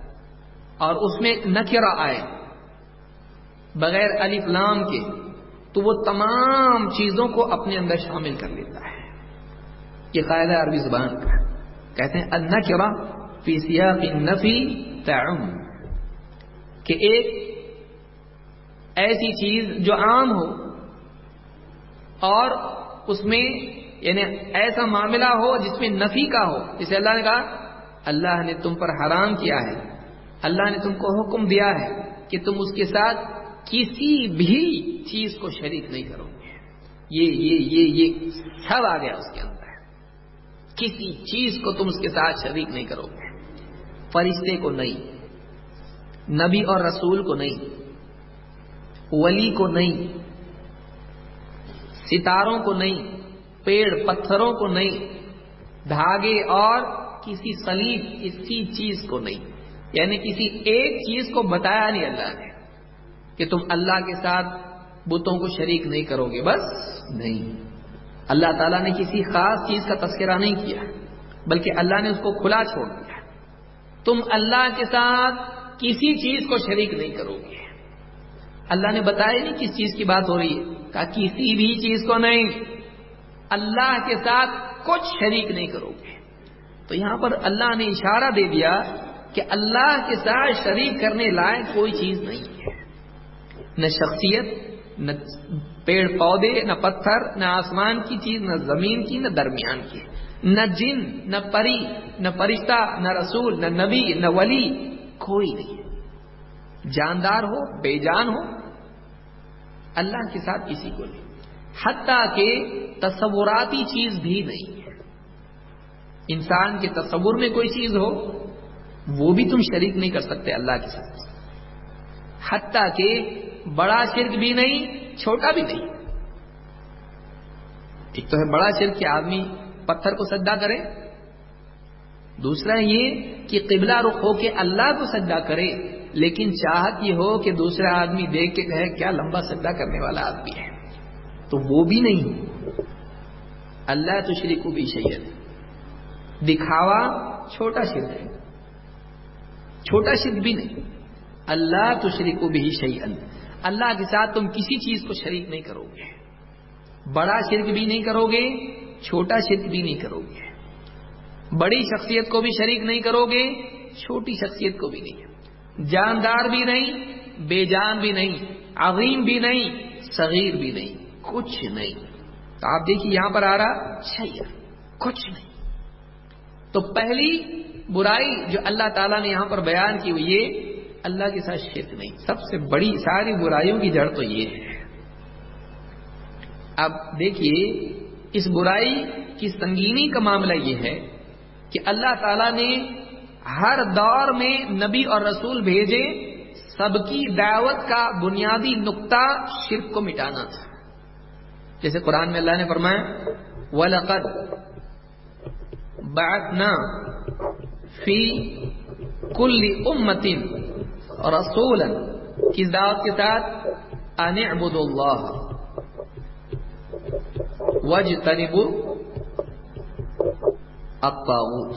اور اس میں نکرہ آئے بغیر الف لام کے تو وہ تمام چیزوں کو اپنے اندر شامل کر لیتا ہے. یہ قاعدہ عربی زبان کا. کہتے ہیں النکرہ فی سیاق النفی تعم، کہ ایک ایسی چیز جو عام ہو اور اس میں یعنی ایسا معاملہ ہو جس میں نفی کا ہو. جسے اللہ نے کہا اللہ نے تم پر حرام کیا ہے، اللہ نے تم کو حکم دیا ہے کہ تم اس کے ساتھ کسی بھی چیز کو شریک نہیں کرو گے. یہ یہ یہ یہ سب آ گیا اس کے اندر. کسی چیز کو تم اس کے ساتھ شریک نہیں کرو گے. فرشتے کو نہیں، نبی اور رسول کو نہیں، ولی کو نہیں، ستاروں کو نہیں، پیڑ پتھروں کو نہیں، دھاگے اور کسی صلیب کسی چیز کو نہیں. یعنی کسی ایک چیز کو بتایا نہیں اللہ نے کہ تم اللہ کے ساتھ بتوں کو شریک نہیں کرو گے. بس نہیں، اللہ تعالیٰ نے کسی خاص چیز کا تذکرہ نہیں کیا، بلکہ اللہ نے اس کو کھلا چھوڑ دیا. تم اللہ کے ساتھ کسی چیز کو شریک نہیں کرو گے. اللہ نے بتایا نہیں کس چیز کی بات ہو رہی ہے، کہا کسی بھی چیز کو نہیں، اللہ کے ساتھ کچھ شریک نہیں کرو گے. تو یہاں پر اللہ نے اشارہ دے دیا کہ اللہ کے ساتھ شریک کرنے لائق کوئی چیز نہیں ہے. نہ شخصیت، نہ پیڑ پودے، نہ پتھر، نہ آسمان کی چیز، نہ زمین کی، نہ درمیان کی، نہ جن، نہ پری، نہ فرشتہ، نہ رسول، نہ نبی، نہ ولی، کوئی نہیں ہے. جاندار ہو، بے جان ہو، اللہ کے ساتھ کسی کو نہیں. حتیٰ کہ تصوراتی چیز بھی نہیں ہے. انسان کے تصور میں کوئی چیز ہو وہ بھی تم شریک نہیں کر سکتے اللہ کے ساتھ. حتیٰ کہ بڑا شرک بھی نہیں، چھوٹا بھی نہیں. ایک تو ہے بڑا شرک کہ آدمی پتھر کو سجدہ کرے، دوسرا یہ کہ قبلہ رخ ہو کے اللہ کو سجدہ کرے، لیکن چاہت یہ ہو کہ دوسرا آدمی دیکھ کے کہے کیا لمبا سجدہ کرنے والا آدمی ہے، تو وہ بھی نہیں. اللہ تشرکوا بہ شیئا، دکھاوا چھوٹا شرک ہے، چھوٹا شرک بھی نہیں. اللہ تشرکوا بہ شیئا، اللہ کے ساتھ تم کسی چیز کو شریک نہیں کرو گے. بڑا شرک بھی نہیں کرو گے، چھوٹا شرک بھی نہیں کرو گے. بڑی شخصیت کو بھی شریک نہیں کرو گے، چھوٹی شخصیت کو بھی نہیں. جاندار بھی نہیں، بے جان بھی نہیں، عظیم بھی نہیں، صغیر بھی نہیں، کچھ نہیں. تو آپ دیکھیے یہاں پر آ رہا شیئا، کچھ نہیں. تو پہلی برائی جو اللہ تعالیٰ نے یہاں پر بیان کی وہ یہ اللہ کے ساتھ شرک نہیں. سب سے بڑی ساری برائیوں کی جڑ تو یہ ہے. اب دیکھیے اس برائی کی سنگینی کا معاملہ یہ ہے کہ اللہ تعالیٰ نے ہر دور میں نبی اور رسول بھیجے، سب کی دعوت کا بنیادی نقطہ شرک کو مٹانا تھا. جیسے قرآن میں اللہ نے فرمایا وَلَقَدْ بَعَثْنَا فِي كُلِّ أُمَّةٍ رَسُولًا، کس دعوت کے ساتھ أَنِ اعْبُدُوا اللَّهَ وَاجْتَنِبُوا الطَّاغُوتَ.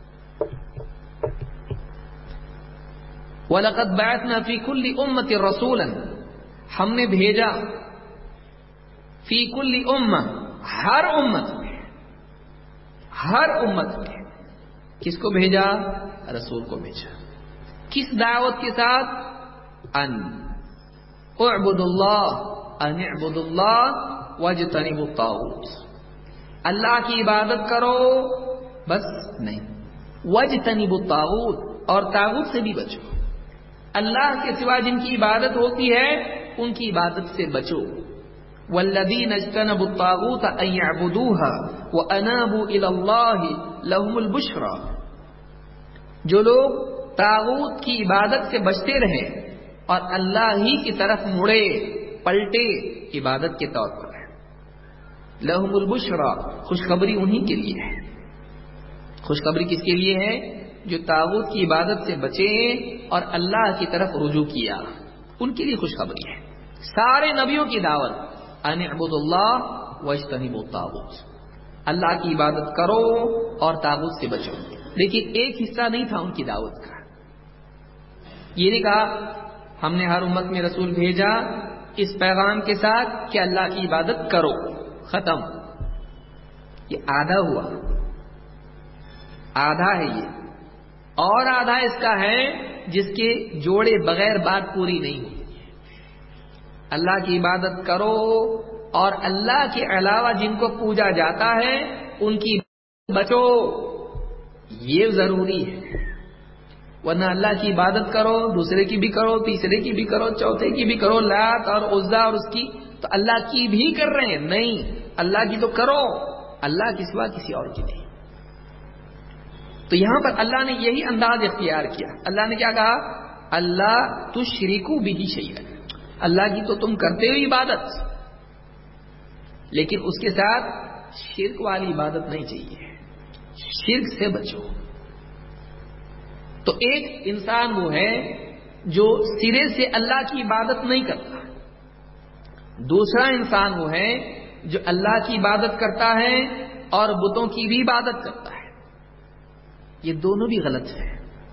وَلَقَدْ بَعَثْنَا فِي كُلِّ أُمَّةٍ رَسُولًا، ہم نے بھیجا فی کل امہ، ہر امت میں، ہر امت میں کس کو بھیجا؟ رسول کو بھیجا. کس دعوت کے ساتھ؟ ان اعبدوا اللہ، ان اعبدوا اللہ واجتنبوا الطاغوت، اللہ کی عبادت کرو بس نہیں، واجتنبوا الطاغوت، اور طاغوت سے بھی بچو. اللہ کے سوا جن کی عبادت ہوتی ہے ان کی عبادت سے بچو. والذین اجتنبوا الطاغوت ان یعبدوها وانابوا الی اللہ لهم البشرى، جو لوگ طاغوت کی عبادت سے بچتے رہے اور اللہ ہی کی طرف مڑے پلٹے عبادت کے طور پر، لهم البشرى، خوشخبری انہی کے لیے ہے. خوشخبری کس کے لیے ہے؟ جو طاغوت کی عبادت سے بچے اور اللہ کی طرف رجوع کیا، ان کے لیے خوشخبری ہے. سارے نبیوں کی دعوت ان اعبدوا اللہ واجتنبوا الطاغوت، اللہ کی عبادت کرو اور طاغوت سے بچو. لیکن ایک حصہ نہیں تھا ان کی دعوت کا. یہ نہیں کہا ہم نے ہر امت میں رسول بھیجا اس پیغام کے ساتھ کہ اللہ کی عبادت کرو، ختم۔ یہ آدھا ہوا، آدھا ہے یہ، اور آدھا اس کا ہے جس کے جوڑے بغیر بات پوری نہیں ہوئی۔ اللہ کی عبادت کرو اور اللہ کے علاوہ جن کو پوجا جاتا ہے ان کی بچو، یہ ضروری ہے۔ ورنہ اللہ کی عبادت کرو، دوسرے کی بھی کرو، تیسرے کی بھی کرو، چوتھے کی بھی کرو، لات اور عزا اور اس کی، تو اللہ کی بھی کر رہے ہیں، نہیں، اللہ کی تو کرو، اللہ کے سوا کسی اور کی نہیں۔ تو یہاں پر اللہ نے یہی انداز اختیار کیا۔ اللہ نے کیا کہا؟ اللہ تشرکو بہ شیئا، اللہ کی تو تم کرتے ہو عبادت، لیکن اس کے ساتھ شرک والی عبادت نہیں چاہیے، شرک سے بچو۔ تو ایک انسان وہ ہے جو سرے سے اللہ کی عبادت نہیں کرتا، دوسرا انسان وہ ہے جو اللہ کی عبادت کرتا ہے اور بتوں کی بھی عبادت کرتا ہے، یہ دونوں بھی غلط ہے۔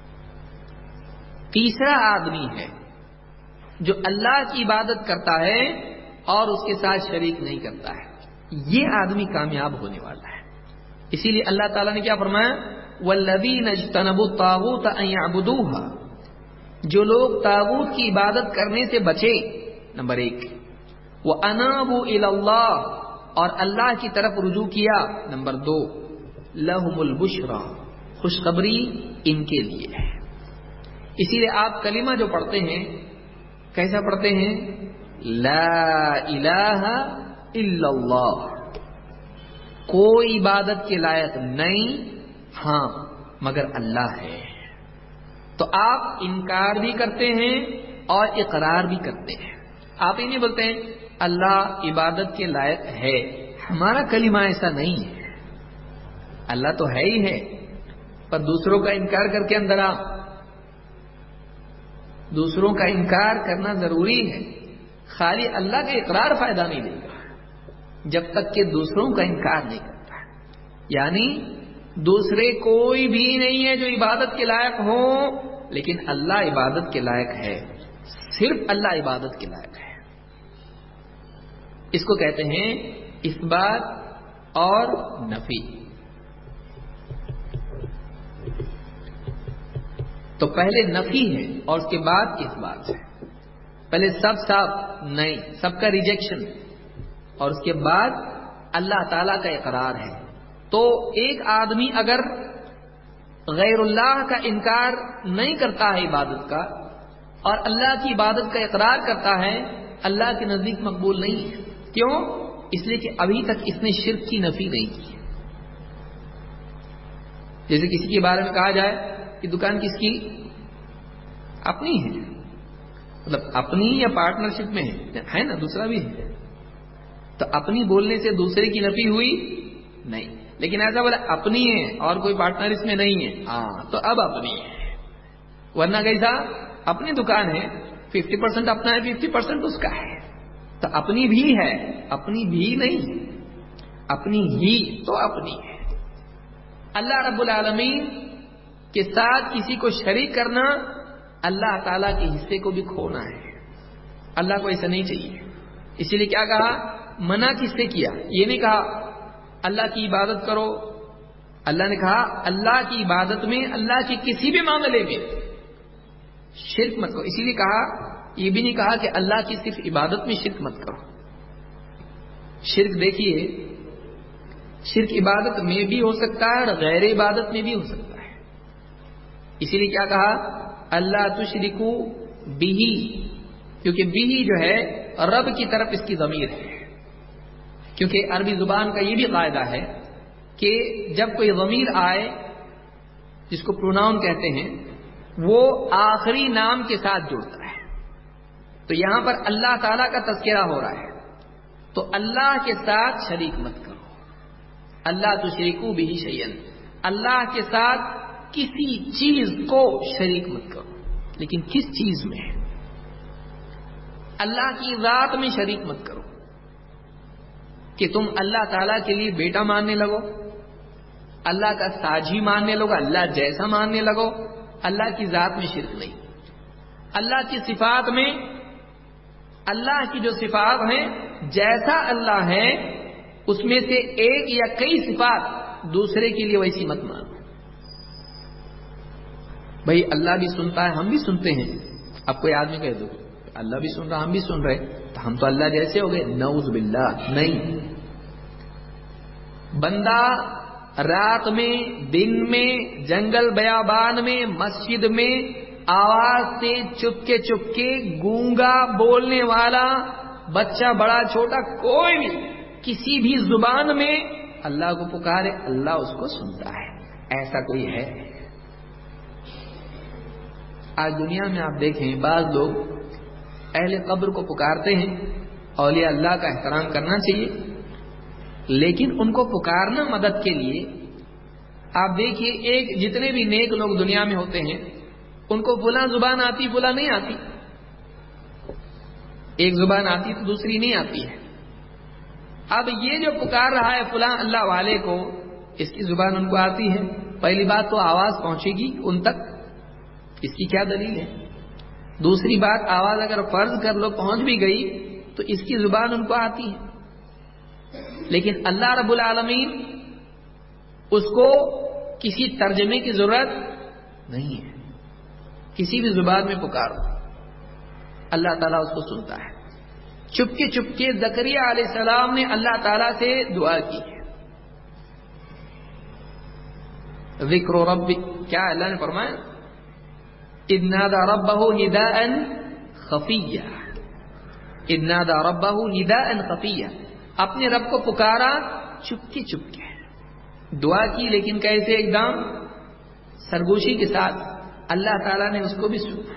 تیسرا آدمی ہے جو اللہ کی عبادت کرتا ہے اور اس کے ساتھ شریک نہیں کرتا ہے، یہ آدمی کامیاب ہونے والا ہے۔ اسی لیے اللہ تعالیٰ نے کیا فرمایا؟ وَالَّذِينَ اجْتَنَبُوا الطَّاغُوتَ أَن يَعْبُدُوهَا، جو لوگ طاغوت کی عبادت کرنے سے بچے، نمبر ایک، وَأَنَابُوا إِلَى اللَّهِ، اور اللہ کی طرف رجوع کیا، نمبر دو، لَهُمُ الْبُشْرَى، خوشخبری ان کے لیے ہے۔ اسی لیے آپ کلمہ جو پڑھتے ہیں کیسا پڑھتے ہیں؟ لا الہ الا اللہ، کوئی عبادت کے لائق نہیں ہاں مگر اللہ ہے۔ تو آپ انکار بھی کرتے ہیں اور اقرار بھی کرتے ہیں۔ آپ یہ نہیں بولتے ہیں اللہ عبادت کے لائق ہے، ہمارا کلمہ ایسا نہیں ہے، اللہ تو ہے ہی ہے، پر دوسروں کا انکار کر کے اندر آپ، دوسروں کا انکار کرنا ضروری ہے، خالی اللہ کا اقرار فائدہ نہیں دے گا جب تک کہ دوسروں کا انکار نہیں کرتا۔ یعنی دوسرے کوئی بھی نہیں ہے جو عبادت کے لائق ہو، لیکن اللہ عبادت کے لائق ہے، صرف اللہ عبادت کے لائق ہے۔ اس کو کہتے ہیں اثبات اور نفی۔ تو پہلے نفی ہے اور اس کے بعد اثبات ہے، پہلے سب سب نہیں، سب کا ریجیکشن، اور اس کے بعد اللہ تعالی کا اقرار ہے۔ تو ایک آدمی اگر غیر اللہ کا انکار نہیں کرتا ہے عبادت کا اور اللہ کی عبادت کا اقرار کرتا ہے، اللہ کے نزدیک مقبول نہیں ہے۔ کیوں؟ اس لیے کہ ابھی تک اس نے شرک کی نفی نہیں کی۔ جیسے کسی کے بارے میں کہا جائے کہ دکان کس کی؟ اپنی ہے، مطلب اپنی یا پارٹنرشپ میں ہے نا، دوسرا بھی ہے، تو اپنی بولنے سے دوسرے کی نفی ہوئی نہیں، لیکن ایسا بولا اپنی ہے اور کوئی پارٹنر اس میں نہیں ہے، ہاں تو اب اپنی ہے، ورنہ کیسا؟ اپنی دکان ہے، ففٹی پرسینٹ اپنا ہے، ففٹی پرسینٹ اس کا ہے، تو اپنی بھی ہے، اپنی بھی نہیں، اپنی ہی تو اپنی ہے۔ اللہ رب العالمین کے ساتھ کسی کو شریک کرنا، اللہ تعالیٰ کے حصے کو بھی کھونا ہے، اللہ کو ایسا نہیں چاہیے۔ اسی لیے کیا کہا؟ منع کس سے کیا؟ یہ نہیں کہا اللہ کی عبادت کرو، اللہ نے کہا اللہ کی عبادت میں، اللہ کے کسی بھی معاملے میں شرک مت کرو۔ اسی لیے کہا، یہ بھی نہیں کہا کہ اللہ کی صرف عبادت میں شرک مت کرو۔ شرک دیکھیے، شرک عبادت میں بھی ہو سکتا ہے اور غیر عبادت میں بھی ہو سکتا ہے۔ اسی لیے کیا کہا؟ اللہ تشرکو بہ، کیونکہ بہ جو ہے رب کی طرف اس کی ضمیر ہے، کیونکہ عربی زبان کا یہ بھی قاعدہ ہے کہ جب کوئی ضمیر آئے جس کو پروناؤن کہتے ہیں، وہ آخری نام کے ساتھ جڑتا ہے۔ تو یہاں پر اللہ تعالیٰ کا تذکرہ ہو رہا ہے، تو اللہ کے ساتھ شریک مت کرو، اللہ تشرکو بہ شیئا، اللہ کے ساتھ کسی چیز کو شریک مت کرو۔ لیکن کس چیز میں؟ اللہ کی ذات میں شریک مت کرو کہ تم اللہ تعالیٰ کے لیے بیٹا ماننے لگو، اللہ کا ساجی ماننے لگو، اللہ جیسا ماننے لگو۔ اللہ کی ذات میں شرک نہیں، اللہ کی صفات میں اللہ کی جو صفات ہیں جیسا اللہ ہے اس میں سے ایک یا کئی صفات دوسرے کے لیے ویسی مت مانو. بھائی اللہ بھی سنتا ہے ہم بھی سنتے ہیں. اب کوئی آدمی کہہ دو اللہ بھی سن رہا ہم بھی سن رہے تو ہم تو اللہ جیسے ہو گئے. نعوذ باللہ. نہیں. بندہ رات میں دن میں جنگل بیابان میں مسجد میں آواز سے چپکے چپکے گونگا بولنے والا بچہ بڑا چھوٹا کوئی بھی کسی بھی زبان میں اللہ کو پکارے اللہ اس کو سنتا ہے. ایسا کوئی ہے؟ آج دنیا میں آپ دیکھیں بعض لوگ اہل قبر کو پکارتے ہیں. اولیاء اللہ کا احترام کرنا چاہیے لیکن ان کو پکارنا مدد کے لیے. آپ دیکھیے ایک جتنے بھی نیک لوگ دنیا میں ہوتے ہیں ان کو فلاں زبان آتی فلاں نہیں آتی. ایک زبان آتی تو دوسری نہیں آتی ہے. اب یہ جو پکار رہا ہے فلاں اللہ والے کو اس کی زبان ان کو آتی ہے. پہلی بات تو آواز پہنچے گی ان تک اس کی کیا دلیل ہے؟ دوسری بات آواز اگر فرض کر لو پہنچ بھی گئی تو اس کی زبان ان کو آتی ہے. لیکن اللہ رب العالمین اس کو کسی ترجمے کی ضرورت نہیں ہے. کسی بھی زبان میں پکارو اللہ تعالیٰ اس کو سنتا ہے. چپکے چپکے زکریا علیہ السلام نے اللہ تعالیٰ سے دعا کی ہے. ذکر رب کیا اللہ نے فرمایا اذ نادى ربه نداء خفيا. اذ نادى ربه نداء خفيا. اپنے رب کو پکارا چپکے چپکے دعا کی لیکن کیسے ایک دم سرگوشی کے ساتھ. اللہ تعالیٰ نے اس کو بھی سنا.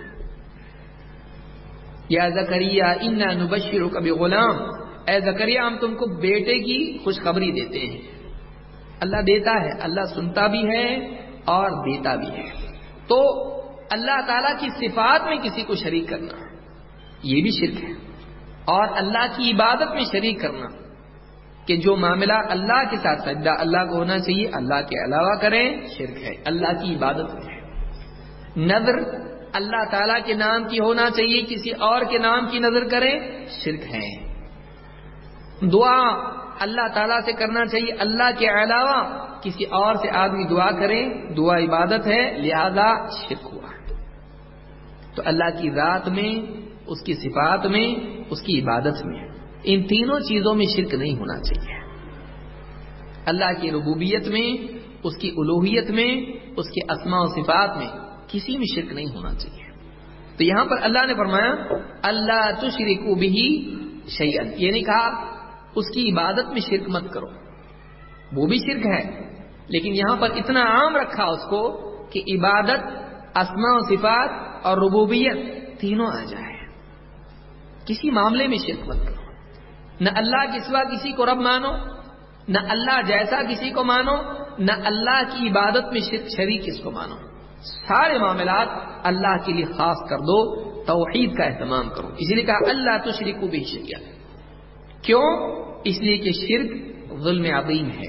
یا زکریا انا نبشرک بغلام. اے زکریا ہم تم کو بیٹے کی خوشخبری دیتے ہیں. اللہ دیتا ہے اللہ سنتا بھی ہے اور دیتا بھی ہے. تو اللہ تعالیٰ کی صفات میں کسی کو شریک کرنا یہ بھی شرک ہے. اور اللہ کی عبادت میں شریک کرنا کہ جو معاملہ اللہ کے ساتھ سجدہ اللہ کو ہونا چاہیے اللہ کے علاوہ کریں شرک ہے. اللہ کی عبادت میں ہے. نظر اللہ تعالیٰ کے نام کی ہونا چاہیے کسی اور کے نام کی نظر کریں شرک ہے. دعا اللہ تعالیٰ سے کرنا چاہیے اللہ کے علاوہ کسی اور سے آدمی دعا کریں دعا عبادت ہے لہذا شرک ہوا. تو اللہ کی ذات میں اس کی صفات میں اس کی عبادت میں ان تینوں چیزوں میں شرک نہیں ہونا چاہیے. اللہ کی ربوبیت میں اس کی الوہیت میں اس کے اسماء و صفات میں کسی میں شرک نہیں ہونا چاہیے. تو یہاں پر اللہ نے فرمایا اللہ تشرکوا بہ شیئا. یہ نہیں کہا اس کی عبادت میں شرک مت کرو وہ بھی شرک ہے لیکن یہاں پر اتنا عام رکھا اس کو کہ عبادت اسماء و صفات اور ربوبیت تینوں آ جائے. کسی معاملے میں شرک مت کرو. نہ اللہ کے سوا کسی کو رب مانو نہ اللہ جیسا کسی کو مانو نہ اللہ کی عبادت میں شرک شریک کس کو مانو. سارے معاملات اللہ کے لیے خاص کر دو. توحید کا اہتمام کرو. اس لیے کہا اللہ تشرکوا بہ شیئا. کیوں؟ اس لیے کہ شرک ظلم عظیم ہے.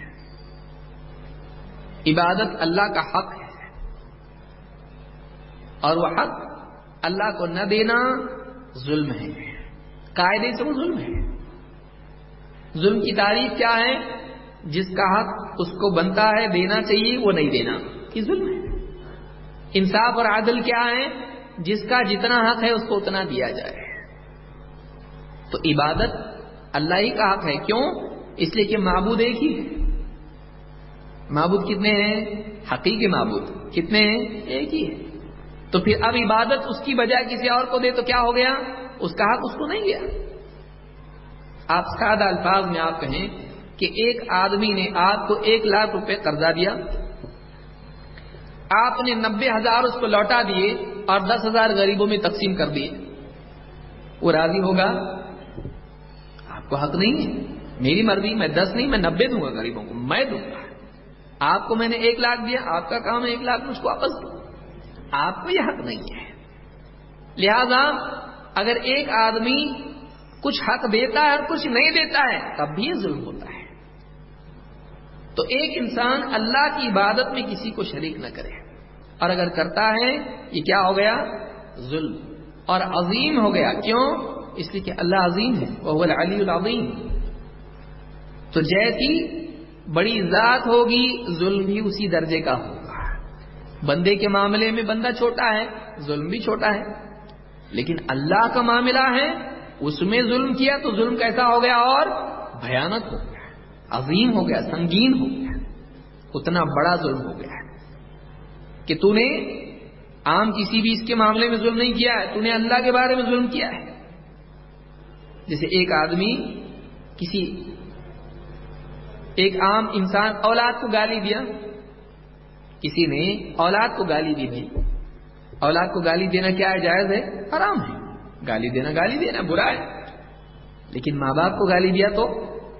عبادت اللہ کا حق ہے اور وہ حق اللہ کو نہ دینا ظلم ہے. قاعدے سے وہ ظلم ہے. ظلم کی تعریف کیا ہے؟ جس کا حق اس کو بنتا ہے دینا چاہیے وہ نہیں دینا یہ ظلم ہے. انصاف اور عدل کیا ہے؟ جس کا جتنا حق ہے اس کو اتنا دیا جائے. تو عبادت اللہ ہی کا حق ہے. کیوں؟ اس لیے کہ معبود ایک ہی ہے. معبود کتنے ہیں؟ حقیقی معبود کتنے ہیں؟ ایک ہی ہے. تو پھر اب عبادت اس کی بجائے کسی اور کو دے تو کیا ہو گیا؟ اس کا حق اس کو نہیں گیا. آپ سادہ الفاظ میں آپ کہیں کہ ایک آدمی نے آپ کو ایک لاکھ روپے قرضہ دیا آپ نے نبے ہزار اس کو لوٹا دیے اور دس ہزار غریبوں میں تقسیم کر دیے وہ راضی ہوگا؟ آپ کو حق نہیں ہے. میری مرضی میں دس نہیں میں نبے دوں گا غریبوں کو میں دوں گا. آپ کو میں نے ایک لاکھ دیا آپ کا کام ہے ایک لاکھ مجھ کو واپس دو. آپ کو یہ حق نہیں ہے. لہذا اگر ایک آدمی کچھ حق دیتا ہے اور کچھ نہیں دیتا ہے تب بھی یہ ظلم ہوتا ہے. تو ایک انسان اللہ کی عبادت میں کسی کو شریک نہ کرے اور اگر کرتا ہے یہ کیا ہو گیا؟ ظلم. اور عظیم ہو گیا. کیوں؟ اس لیے کہ اللہ عظیم ہے، وهو العلی العظیم. تو جیسی بڑی ذات ہوگی ظلم بھی اسی درجے کا ہوگا. بندے کے معاملے میں بندہ چھوٹا ہے، ظلم بھی چھوٹا ہے، لیکن اللہ کا معاملہ ہے، اس میں ظلم کیا تو ظلم کیسا ہو گیا اور بھیانک ہو گیا، عظیم ہو گیا، سنگین ہو گیا. اتنا بڑا ظلم ہو گیا کہ تو نے عام کسی بھی اس کے معاملے میں ظلم نہیں کیا ہے، تو نے اللہ کے بارے میں ظلم کیا ہے. جیسے ایک آدمی کسی ایک عام انسان اولاد کو گالی دیا، کسی نے اولاد کو گالی دی. بھائی اولاد کو گالی دینا کیا ہے؟ جائز ہے؟ حرام ہے. گالی دینا گالی دینا برا ہے، لیکن ماں باپ کو گالی دیا تو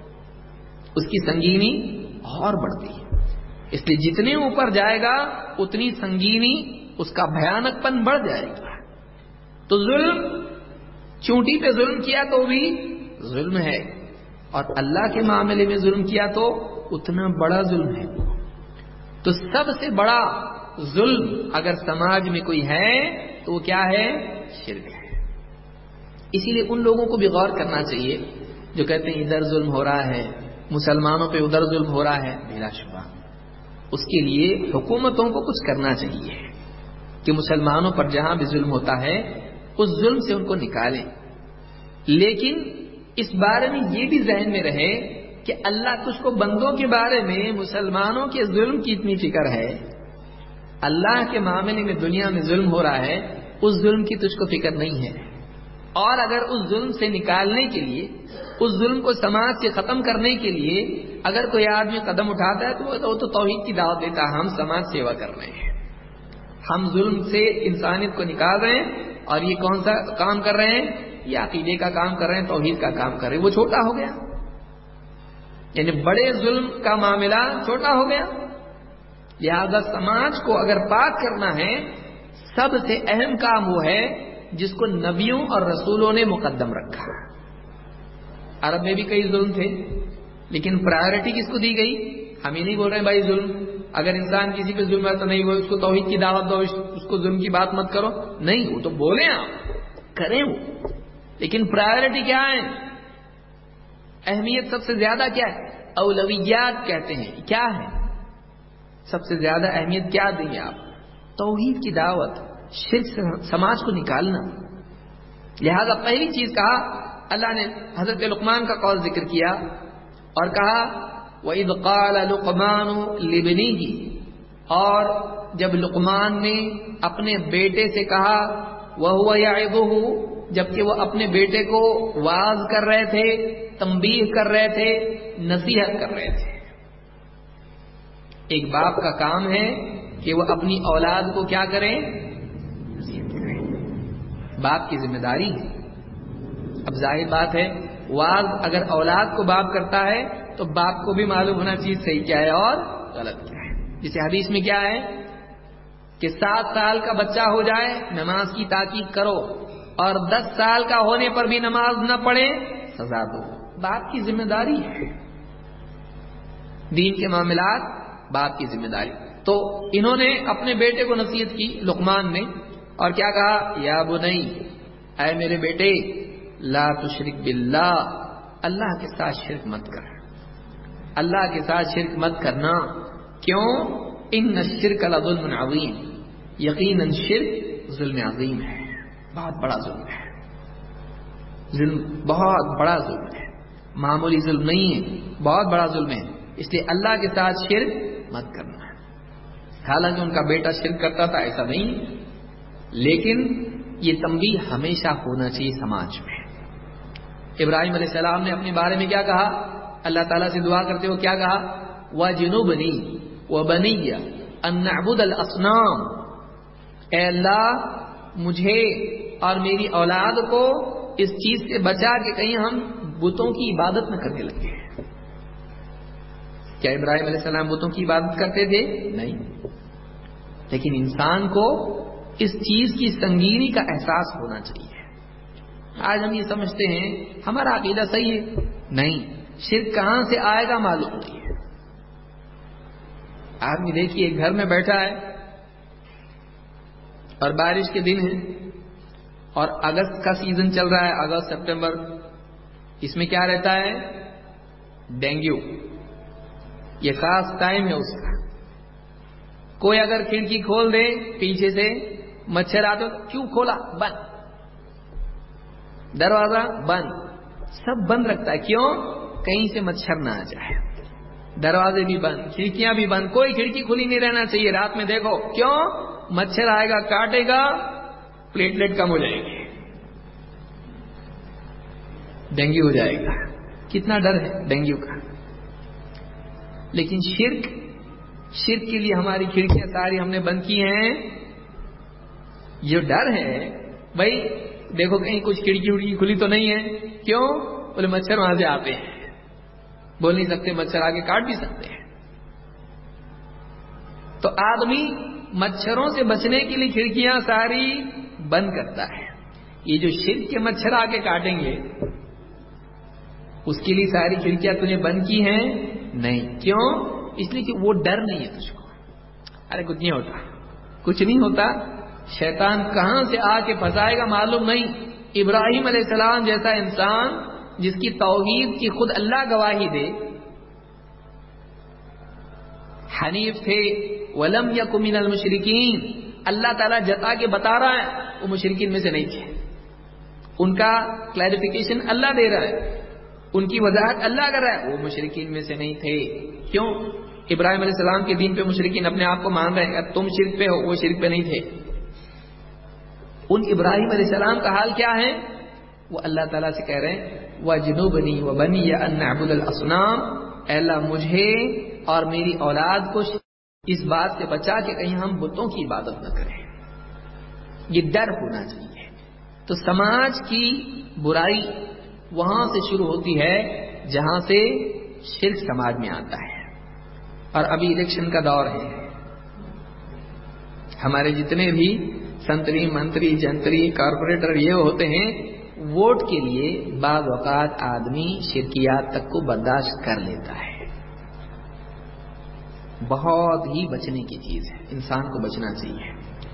اس کی سنگینی اور بڑھتی ہے. اس لیے جتنے اوپر جائے گا اتنی سنگینی، اس کا بھیانک پن بڑھ جائے گا. تو ظلم، چونٹی پہ ظلم کیا تو بھی ظلم ہے، اور اللہ کے معاملے میں ظلم کیا تو اتنا بڑا ظلم ہے. تو سب سے بڑا ظلم اگر سماج میں کوئی ہے تو وہ کیا ہے؟ شرک ہے. اسی لیے ان لوگوں کو بھی غور کرنا چاہیے جو کہتے ہیں ادھر ظلم ہو رہا ہے، مسلمانوں پہ ادھر ظلم ہو رہا ہے. بلا شبہ اس کے لیے حکومتوں کو کچھ کرنا چاہیے کہ مسلمانوں پر جہاں بھی ظلم ہوتا ہے اس ظلم سے ان کو نکالیں. لیکن اس بارے میں یہ بھی ذہن میں رہے کہ اللہ تجھ کو بندوں کے بارے میں مسلمانوں کے ظلم کی اتنی فکر ہے، اللہ کے معاملے میں دنیا میں ظلم ہو رہا ہے، اس ظلم کی تجھ کو فکر نہیں ہے. اور اگر اس ظلم سے نکالنے کے لیے، اس ظلم کو سماج سے ختم کرنے کے لیے اگر کوئی آدمی قدم اٹھاتا ہے تو وہ تو توحید کی دعوت دیتا ہے، ہم سماج سیوا کر رہے ہیں، ہم ظلم سے انسانیت کو نکال رہے ہیں. اور یہ کون سا کام کر رہے ہیں؟ یہ عقیدے کا کام کر رہے ہیں، توحید کا کام کر رہے ہیں. وہ چھوٹا ہو گیا، یعنی بڑے ظلم کا معاملہ چھوٹا ہو گیا. لہذا سماج کو اگر پاک کرنا ہے، سب سے اہم کام وہ ہے جس کو نبیوں اور رسولوں نے مقدم رکھا. عرب میں بھی کئی ظلم تھے، لیکن پرائیورٹی کس کو دی گئی؟ ہم یہ نہیں بول رہے ہیں بھائی ظلم، اگر انسان کسی پہ ظلم ہے تو نہیں، وہ اس کو توحید کی دعوت دو، اس کو ظلم کی بات مت کرو. نہیں، وہ تو بولیں، آپ کریں وہ، لیکن پرائیورٹی کیا ہے؟ اہمیت سب سے زیادہ کیا ہے؟ اولویات کہتے ہیں. کیا ہے سب سے زیادہ اہمیت؟ کیا دیں گے آپ؟ توحید کی دعوت، شرک سے سماج کو نکالنا. لہذا پہلی چیز کہا اللہ نے، حضرت لقمان کا قول ذکر کیا اور کہا وَإِذْ قَالَ لُقْمَانُ لِابْنِهِ، اور جب لقمان نے اپنے بیٹے سے کہا وَهُوَ يَعِظُهُ، جبکہ وہ اپنے بیٹے کو واعظ کر رہے تھے، تنبیہ کر رہے تھے، نصیحت کر رہے تھے. ایک باپ کا کام ہے کہ وہ اپنی اولاد کو کیا کریں؟ نصیحت کریں. باپ کی ذمہ داری ہے. اب ظاہر بات ہے واعظ اگر اولاد کو باپ کرتا ہے تو باپ کو بھی معلوم ہونا چاہیے صحیح کیا ہے اور غلط کیا ہے. جسے حدیث میں کیا ہے کہ سات سال کا بچہ ہو جائے نماز کی تاکید کرو، اور دس سال کا ہونے پر بھی نماز نہ پڑھے سزا دو. باپ کی ذمہ داری ہے. دین کے معاملات باپ کی ذمہ داری. تو انہوں نے اپنے بیٹے کو نصیحت کی لقمان نے، اور کیا کہا؟ یا بنی، اے میرے بیٹے، لا تشرک باللہ، اللہ کے ساتھ شرک مت کر، اللہ کے ساتھ شرک مت کرنا. کیوں؟ ان الشرک لظلم عظیم، یقیناً شرک ظلم عظیم ہے، بہت بڑا ظلم ہے. ظلم بہت بڑا ظلم ہے، معمولی ظلم نہیں ہے، بہت بڑا ظلم ہے. اس لیے اللہ کے ساتھ شرک مت کرنا. حالانکہ ان کا بیٹا شرک کرتا تھا ایسا نہیں، لیکن یہ تنبیہ ہمیشہ ہونا چاہیے سماج میں. ابراہیم علیہ السلام نے اپنے بارے میں کیا کہا؟ اللہ تعالیٰ سے دعا کرتے ہوئے کیا کہا؟ وَجُنُوبْنِي وَبَنِيَّ أَن نَعْبُدَ الْأَصْنَامَ، اے اللہ مجھے اور میری اولاد کو اس چیز سے بچا کہ کہیں ہم بتوں کی عبادت نہ کرنے لگے. کیا ابراہیم علیہ السلام بتوں کی عبادت کرتے تھے؟ نہیں، لیکن انسان کو اس چیز کی سنگینی کا احساس ہونا چاہیے. آج ہم یہ سمجھتے ہیں ہمارا عقیدہ صحیح ہے، نہیں، شرک کہاں سے آئے گا معلوم نہیں ہے. آدمی دیکھیے گھر میں بیٹھا ہے اور بارش کے دن ہے اور اگست کا سیزن چل رہا ہے، اگست سپٹمبر، اس میں کیا رہتا ہے؟ ڈینگو. یہ خاص ٹائم ہے اس کا. کوئی اگر کھڑکی کھول دے پیچھے سے مچھر آتے، کیوں کھولا؟ بند. دروازہ بند، سب بند رکھتا ہے. کیوں؟ کہیں سے مچھر نہ آ جائے. دروازے بھی بند، کھڑکیاں بھی بند. کوئی کھڑکی کھلی نہیں رہنا چاہیے رات میں. دیکھو کیوں؟ مچھر آئے گا، کاٹے گا، پلیٹلیٹ کم ہو جائے گی، ڈینگو ہو جائے گا. کتنا ڈر ہے ڈینگو کا. لیکن شرک شرک کے لیے ہماری کھڑکیاں ساری ہم نے بند کی ہیں. جو ڈر ہے بھائی دیکھو کہیں کچھ کھڑکی وڑکی کھلی تو نہیں ہے. کیوں؟ بولے مچھر وہاں سے آتے ہیں. بول نہیں سکتے، مچھر آگے کاٹ بھی سکتے ہیں. تو آدمی مچھروں سے بچنے کے لیے کھڑکیاں ساری بند کرتا ہے. یہ جو شرک کے مچھر آ کے کاٹیں گے اس کے لیے ساری کھڑکیاں تو نے بند کی ہیں نہیں. کیوں؟ اس لیے کہ وہ ڈر نہیں ہے تجھ کو. ارے کچھ نہیں ہوتا، کچھ نہیں ہوتا. شیطان کہاں سے آ کے پھنسائے گا معلوم نہیں. ابراہیم علیہ السلام جیسا انسان جس کی توحید کی خود اللہ گواہی دے، حنیف تھے، ولم یک من المشرکین، اللہ تعالیٰ جتا کے بتا رہا ہے وہ مشرکین میں سے نہیں تھے. ان کا کلیریفیکیشن اللہ دے رہا ہے، ان کی وضاحت اللہ کر رہا ہے، وہ مشرکین میں سے نہیں تھے. کیوں؟ ابراہیم علیہ السلام کے دین پہ مشرکین اپنے آپ کو مان رہے ہیں، تم شرک پہ ہو، وہ شرک پہ نہیں تھے. ان ابراہیم علیہ السلام کا حال کیا ہے؟ وہ اللہ تعالیٰ سے کہہ رہے ہیں وَجْنُبْنِي وَبَنِيَّ أَن نَّعْبُدَ الْأَصْنَامَ، اے اللہ مجھے اور میری اولاد کو اس بات سے بچا کہ کہیں ہم بتوں کی عبادت نہ کریں. یہ ڈر ہونا چاہیے. تو سماج کی برائی وہاں سے شروع ہوتی ہے جہاں سے شرک سماج میں آتا ہے. اور ابھی الیکشن کا دور ہے، ہمارے جتنے بھی سنتری منتری جنتری کارپوریٹر یہ ہوتے ہیں، ووٹ کے لیے بعض اوقات آدمی شرکیات تک کو برداشت کر لیتا ہے. بہت ہی بچنے کی چیز ہے، انسان کو بچنا چاہیے.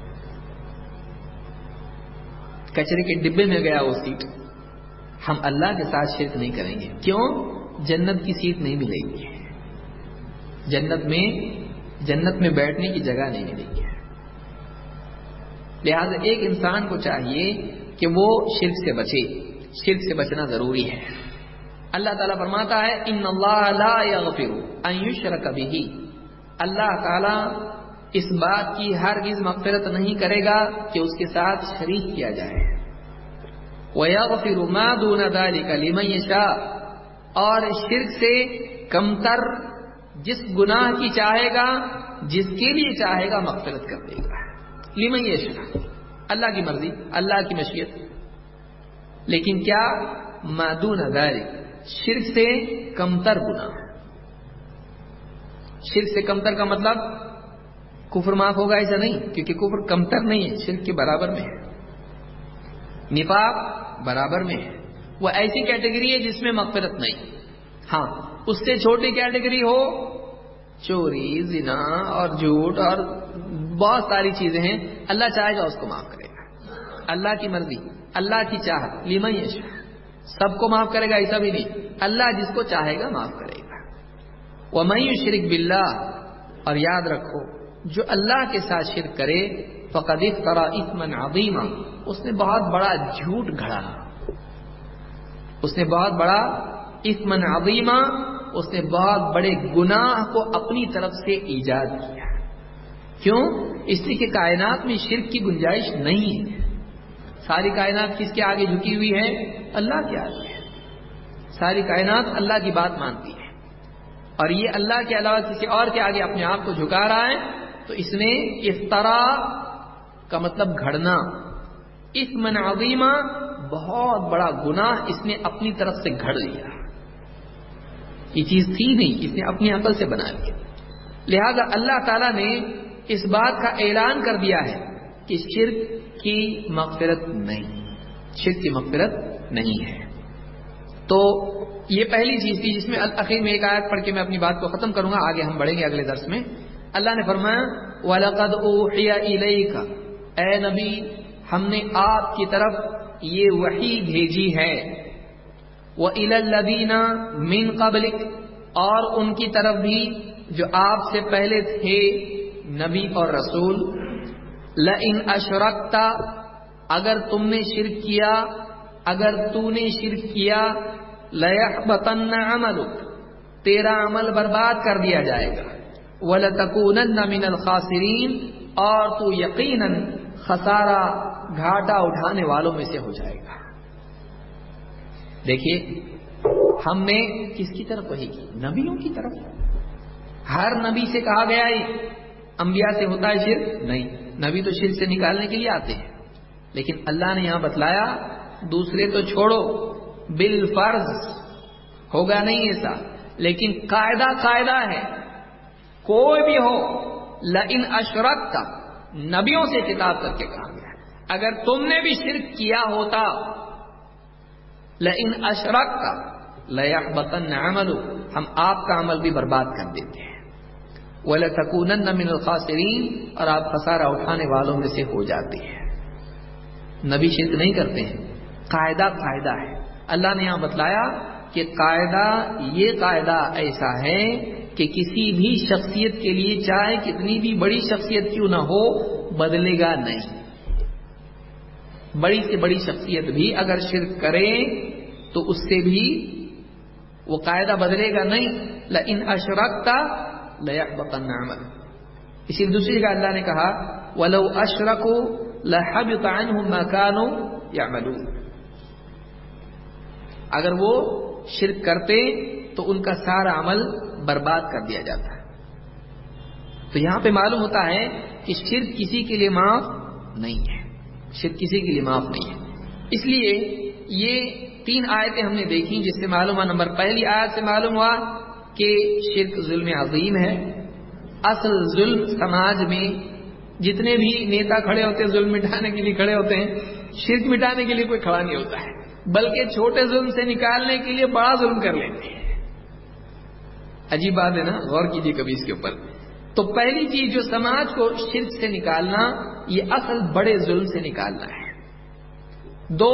کچرے کے ڈبے میں گیا وہ سیٹ، ہم اللہ کے ساتھ شرک نہیں کریں گے. کیوں؟ جنت کی سیٹ نہیں ملے گی. جنت میں جنت میں بیٹھنے کی جگہ نہیں ملے گی. لہذا ایک انسان کو چاہیے کہ وہ شرک سے بچے. شرک سے بچنا ضروری ہے. اللہ تعالیٰ فرماتا ہے ان اللہ لا یغفر ان یشرک بہ، اللہ تعالیٰ اس بات کی ہرگز مغفرت نہیں کرے گا کہ اس کے ساتھ شریک کیا جائے. وَيَغْفِرُ مَا دُونَ ذَلِكَ لِمَن يَشَاءُ، اور شرک سے کمتر جس گناہ کی چاہے گا، جس کے لیے چاہے گا مغفرت کر دے گا. لمن یشاء، اللہ کی مرضی، اللہ کی مشیت. لیکن کیا؟ ما دون ذلک، شرک سے کمتر گناہ. شرک سے کمتر کا مطلب کفر معاف ہوگا ایسا نہیں، کیونکہ کفر کمتر نہیں ہے، شرک کے برابر میں ہے. نفاق برابر میں ہے. وہ ایسی کیٹیگری ہے جس میں مغفرت نہیں. ہاں اس سے چھوٹی کیٹیگری ہو چوری، زنا اور جھوٹ اور بہت ساری چیزیں ہیں، اللہ چاہے گا اس کو معاف کرے گا. اللہ کی مرضی، اللہ کی چاہت. لمن یشاء، سب کو معاف کرے گا ایسا بھی نہیں، اللہ جس کو چاہے گا معاف کرے گا. وَمَن يُشْرِكْ بِاللَّهِ، اور یاد رکھو جو اللہ کے ساتھ شرک کرے فَقَدِ افْتَرَىٰ إِثْمًا عَظِيمًا، اس نے بہت بڑا جھوٹ گھڑا. اس نے بہت بڑا اثمن عظیما، اس نے بہت بڑے گناہ کو اپنی طرف سے ایجاد کیا. کیوں؟ اس لیے کہ کائنات میں شرک کی گنجائش نہیں ہے. ساری کائنات کس کے آگے جھکی ہوئی ہے؟ اللہ کے آگے ہے. ساری کائنات اللہ کی بات مانتی ہے، اور یہ اللہ کے علاوہ کسی اور کے آگے اپنے آپ کو جھکا رہا ہے. تو اس نے افترا کا مطلب گھڑنا، اثمن عظیما بہت بڑا گناہ اس نے اپنی طرف سے گھڑ لیا. یہ چیز تھی نہیں، اس نے اپنی عقل سے بنا لیا. لہذا اللہ تعالیٰ نے اس بات کا اعلان کر دیا ہے کہ شرک کی مغفرت نہیں، شرک کی مغفرت نہیں ہے. تو یہ پہلی چیز تھی جس میں اخیر میں ایک آیت پڑھ کے میں اپنی بات کو ختم کروں گا، آگے ہم بڑھیں گے اگلے درس میں. اللہ نے فرمایا وَلَقَدْ أُوحِيَ إِلَيْكَ، اے نبی ہم نے آپ کی طرف یہ وحی بھیجی ہے، وَإِلَى الَّذِينَ مِن قَبْلِكَ، اور ان کی طرف بھی جو آپ سے پہلے تھے نبی اور رسول، لَإِنْ أَشْرَكْتَ، اگر تم نے شرک کیا، اگر تو نے شرک کیا، لَيَحْبَطَنَّ عَمَلُكَ، تیرا عمل برباد کر دیا جائے گا، وَلَتَكُونَنَّ مِنَ الْخَاسِرِينَ، اور تو یقیناً خسارہ گھاٹا اٹھانے والوں میں سے ہو جائے گا۔ دیکھیے ہم نے کس کی طرف وحی کی؟ نبیوں کی طرف۔ ہر نبی سے کہا گیا ہے انبیاء سے ہوتا ہے شرک؟ نہیں، نبی تو شرک سے نکالنے کے لیے آتے ہیں، لیکن اللہ نے یہاں بتلایا دوسرے تو چھوڑو، بالفرض ہوگا نہیں ایسا، لیکن قاعدہ قاعدہ ہے، کوئی بھی ہو، لئن اشرکت، نبیوں سے خطاب کر کے کہا گیا اگر تم نے بھی شرک کیا ہوتا، لئن اشرکت لیحبطن عملک، ہم آپ کا عمل بھی برباد کر دیتے ہیں، وَلَتَكُونَنَّ مِنَ الْخَاسِرِينَ، اور آپ خسارہ اٹھانے والوں میں سے ہو جاتے ہیں۔ نبی شرک نہیں کرتے ہیں، قاعدہ قاعدہ ہے۔ اللہ نے یہاں بتلایا کہ قاعدہ، یہ قاعدہ ایسا ہے کہ کسی بھی شخصیت کے لیے چاہے کتنی بھی بڑی شخصیت کیوں نہ ہو بدلے گا نہیں۔ بڑی سے بڑی شخصیت بھی اگر شرک کرے تو اس سے بھی وہ قاعدہ بدلے گا نہیں، لئن اشرکت لیحبطن عملک۔ اسی دوسری جگہ اللہ نے کہا وَلَوْ أَشْرَكُوا لَحَبِطَ عَنْهُمْ مَا كَانُوا يَعْمَلُونَ، اگر وہ شرک کرتے تو ان کا سارا عمل برباد کر دیا جاتا ہے۔ تو یہاں پہ معلوم ہوتا ہے کہ شرک کسی کے لیے معاف نہیں ہے، شرک کسی کے لیے معاف نہیں ہے۔ اس لیے یہ تین آیتیں ہم نے دیکھی جس سے معلوم ہوا، نمبر پہلی آیت سے معلوم ہوا کہ شرک ظلم عظیم ہے۔ اصل ظلم سماج میں جتنے بھی نیتا کھڑے ہوتے ہیں ظلم مٹانے کے لیے کھڑے ہوتے ہیں، شرک مٹانے کے لیے کوئی کھڑا نہیں ہوتا ہے، بلکہ چھوٹے ظلم سے نکالنے کے لیے بڑا ظلم کر لیتے ہیں۔ عجیب بات ہے نا، غور کیجیے کبھی اس کے اوپر۔ تو پہلی چیز جو سماج کو شرک سے نکالنا، یہ اصل بڑے ظلم سے نکالنا ہے۔ دو،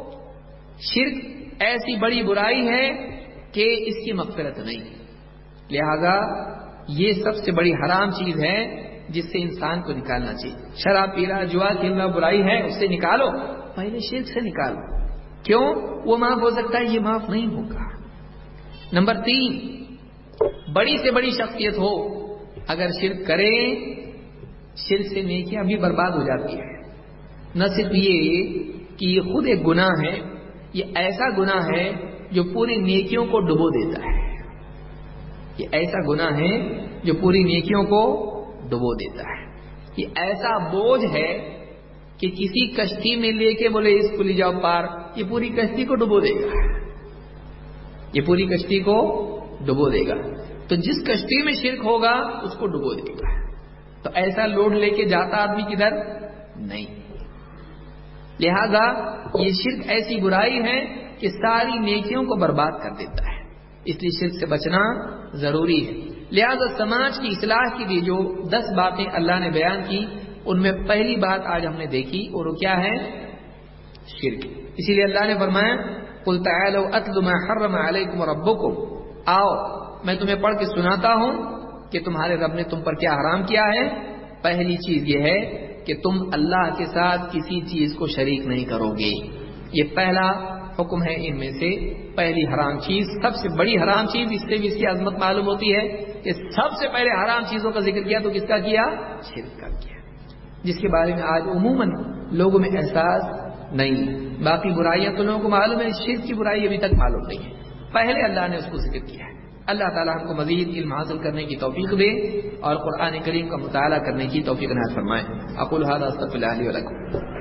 شرک ایسی بڑی برائی ہے کہ اس کی مغفرت نہیں، لہذا یہ سب سے بڑی حرام چیز ہے جس سے انسان کو نکالنا چاہیے۔ شراب پینا، جوا کھیلنا برائی ہے، اس سے نکالو، پہلے شرک سے نکالو۔ کیوں؟ وہ معاف ہو سکتا ہے، یہ معاف نہیں ہوگا۔ نمبر تین، بڑی سے بڑی شخصیت ہو اگر شرک کرے، شرک سے نیکیاں بھی برباد ہو جاتی ہے۔ نہ صرف یہ کہ یہ خود ایک گناہ ہے، یہ ایسا گناہ ہے جو پوری نیکیوں کو ڈبو دیتا ہے۔ یہ ایسا گناہ ہے جو پوری نیکیوں کو ڈبو دیتا ہے۔ یہ ایسا بوجھ ہے کہ کسی کشتی میں لے کے بولے اس کو لے جاؤ پار، یہ پوری کشتی کو ڈبو دے گا، یہ پوری کشتی کو ڈبو دے گا۔ تو جس کشتی میں شرک ہوگا اس کو ڈبو دے گا۔ تو ایسا لوڈ لے کے جاتا آدمی کدھر نہیں۔ لہذا یہ شرک ایسی برائی ہے کہ ساری نیکیوں کو برباد کر دیتا ہے، اس لیے شرک سے بچنا ضروری ہے۔ لہذا سماج کی اصلاح کے لیے جو دس باتیں اللہ نے بیان کی، ان میں پہلی بات آج ہم نے دیکھی، اور وہ کیا ہے؟ شرک۔ اسی لیے اللہ نے فرمایا قُلْ تَعَالَوْا أَتْلُ مَا حَرَّمَ عَلَيْكُمْ رَبُّكُمْ، آؤ میں تمہیں پڑھ کے سناتا ہوں کہ تمہارے رب نے تم پر کیا حرام کیا ہے۔ پہلی چیز یہ ہے کہ تم اللہ کے ساتھ کسی چیز کو شریک نہیں کرو گے، یہ پہلا حکم ہے۔ ان میں سے پہلی حرام چیز، سب سے بڑی حرام چیز، اس سے بھی اس کی عظمت معلوم ہوتی ہے کہ سب سے پہلے حرام چیزوں کا ذکر کیا تو کس کا کیا؟ شرک کا کیا، جس کے بارے میں آج عموماً لوگوں میں احساس نہیں۔ باقی برائیاں تو لوگوں کو معلوم ہے، شرک کی برائی ابھی تک معلوم نہیں ہے، پہلے اللہ نے اس کو ذکر کیا ہے۔ اللہ تعالیٰ ہم کو مزید علم حاصل کرنے کی توفیق دے اور قرآن کریم کا مطالعہ کرنے کی توفیق عنایت فرمائے۔ اقول ھذا استغفر اللہ لی و لکم۔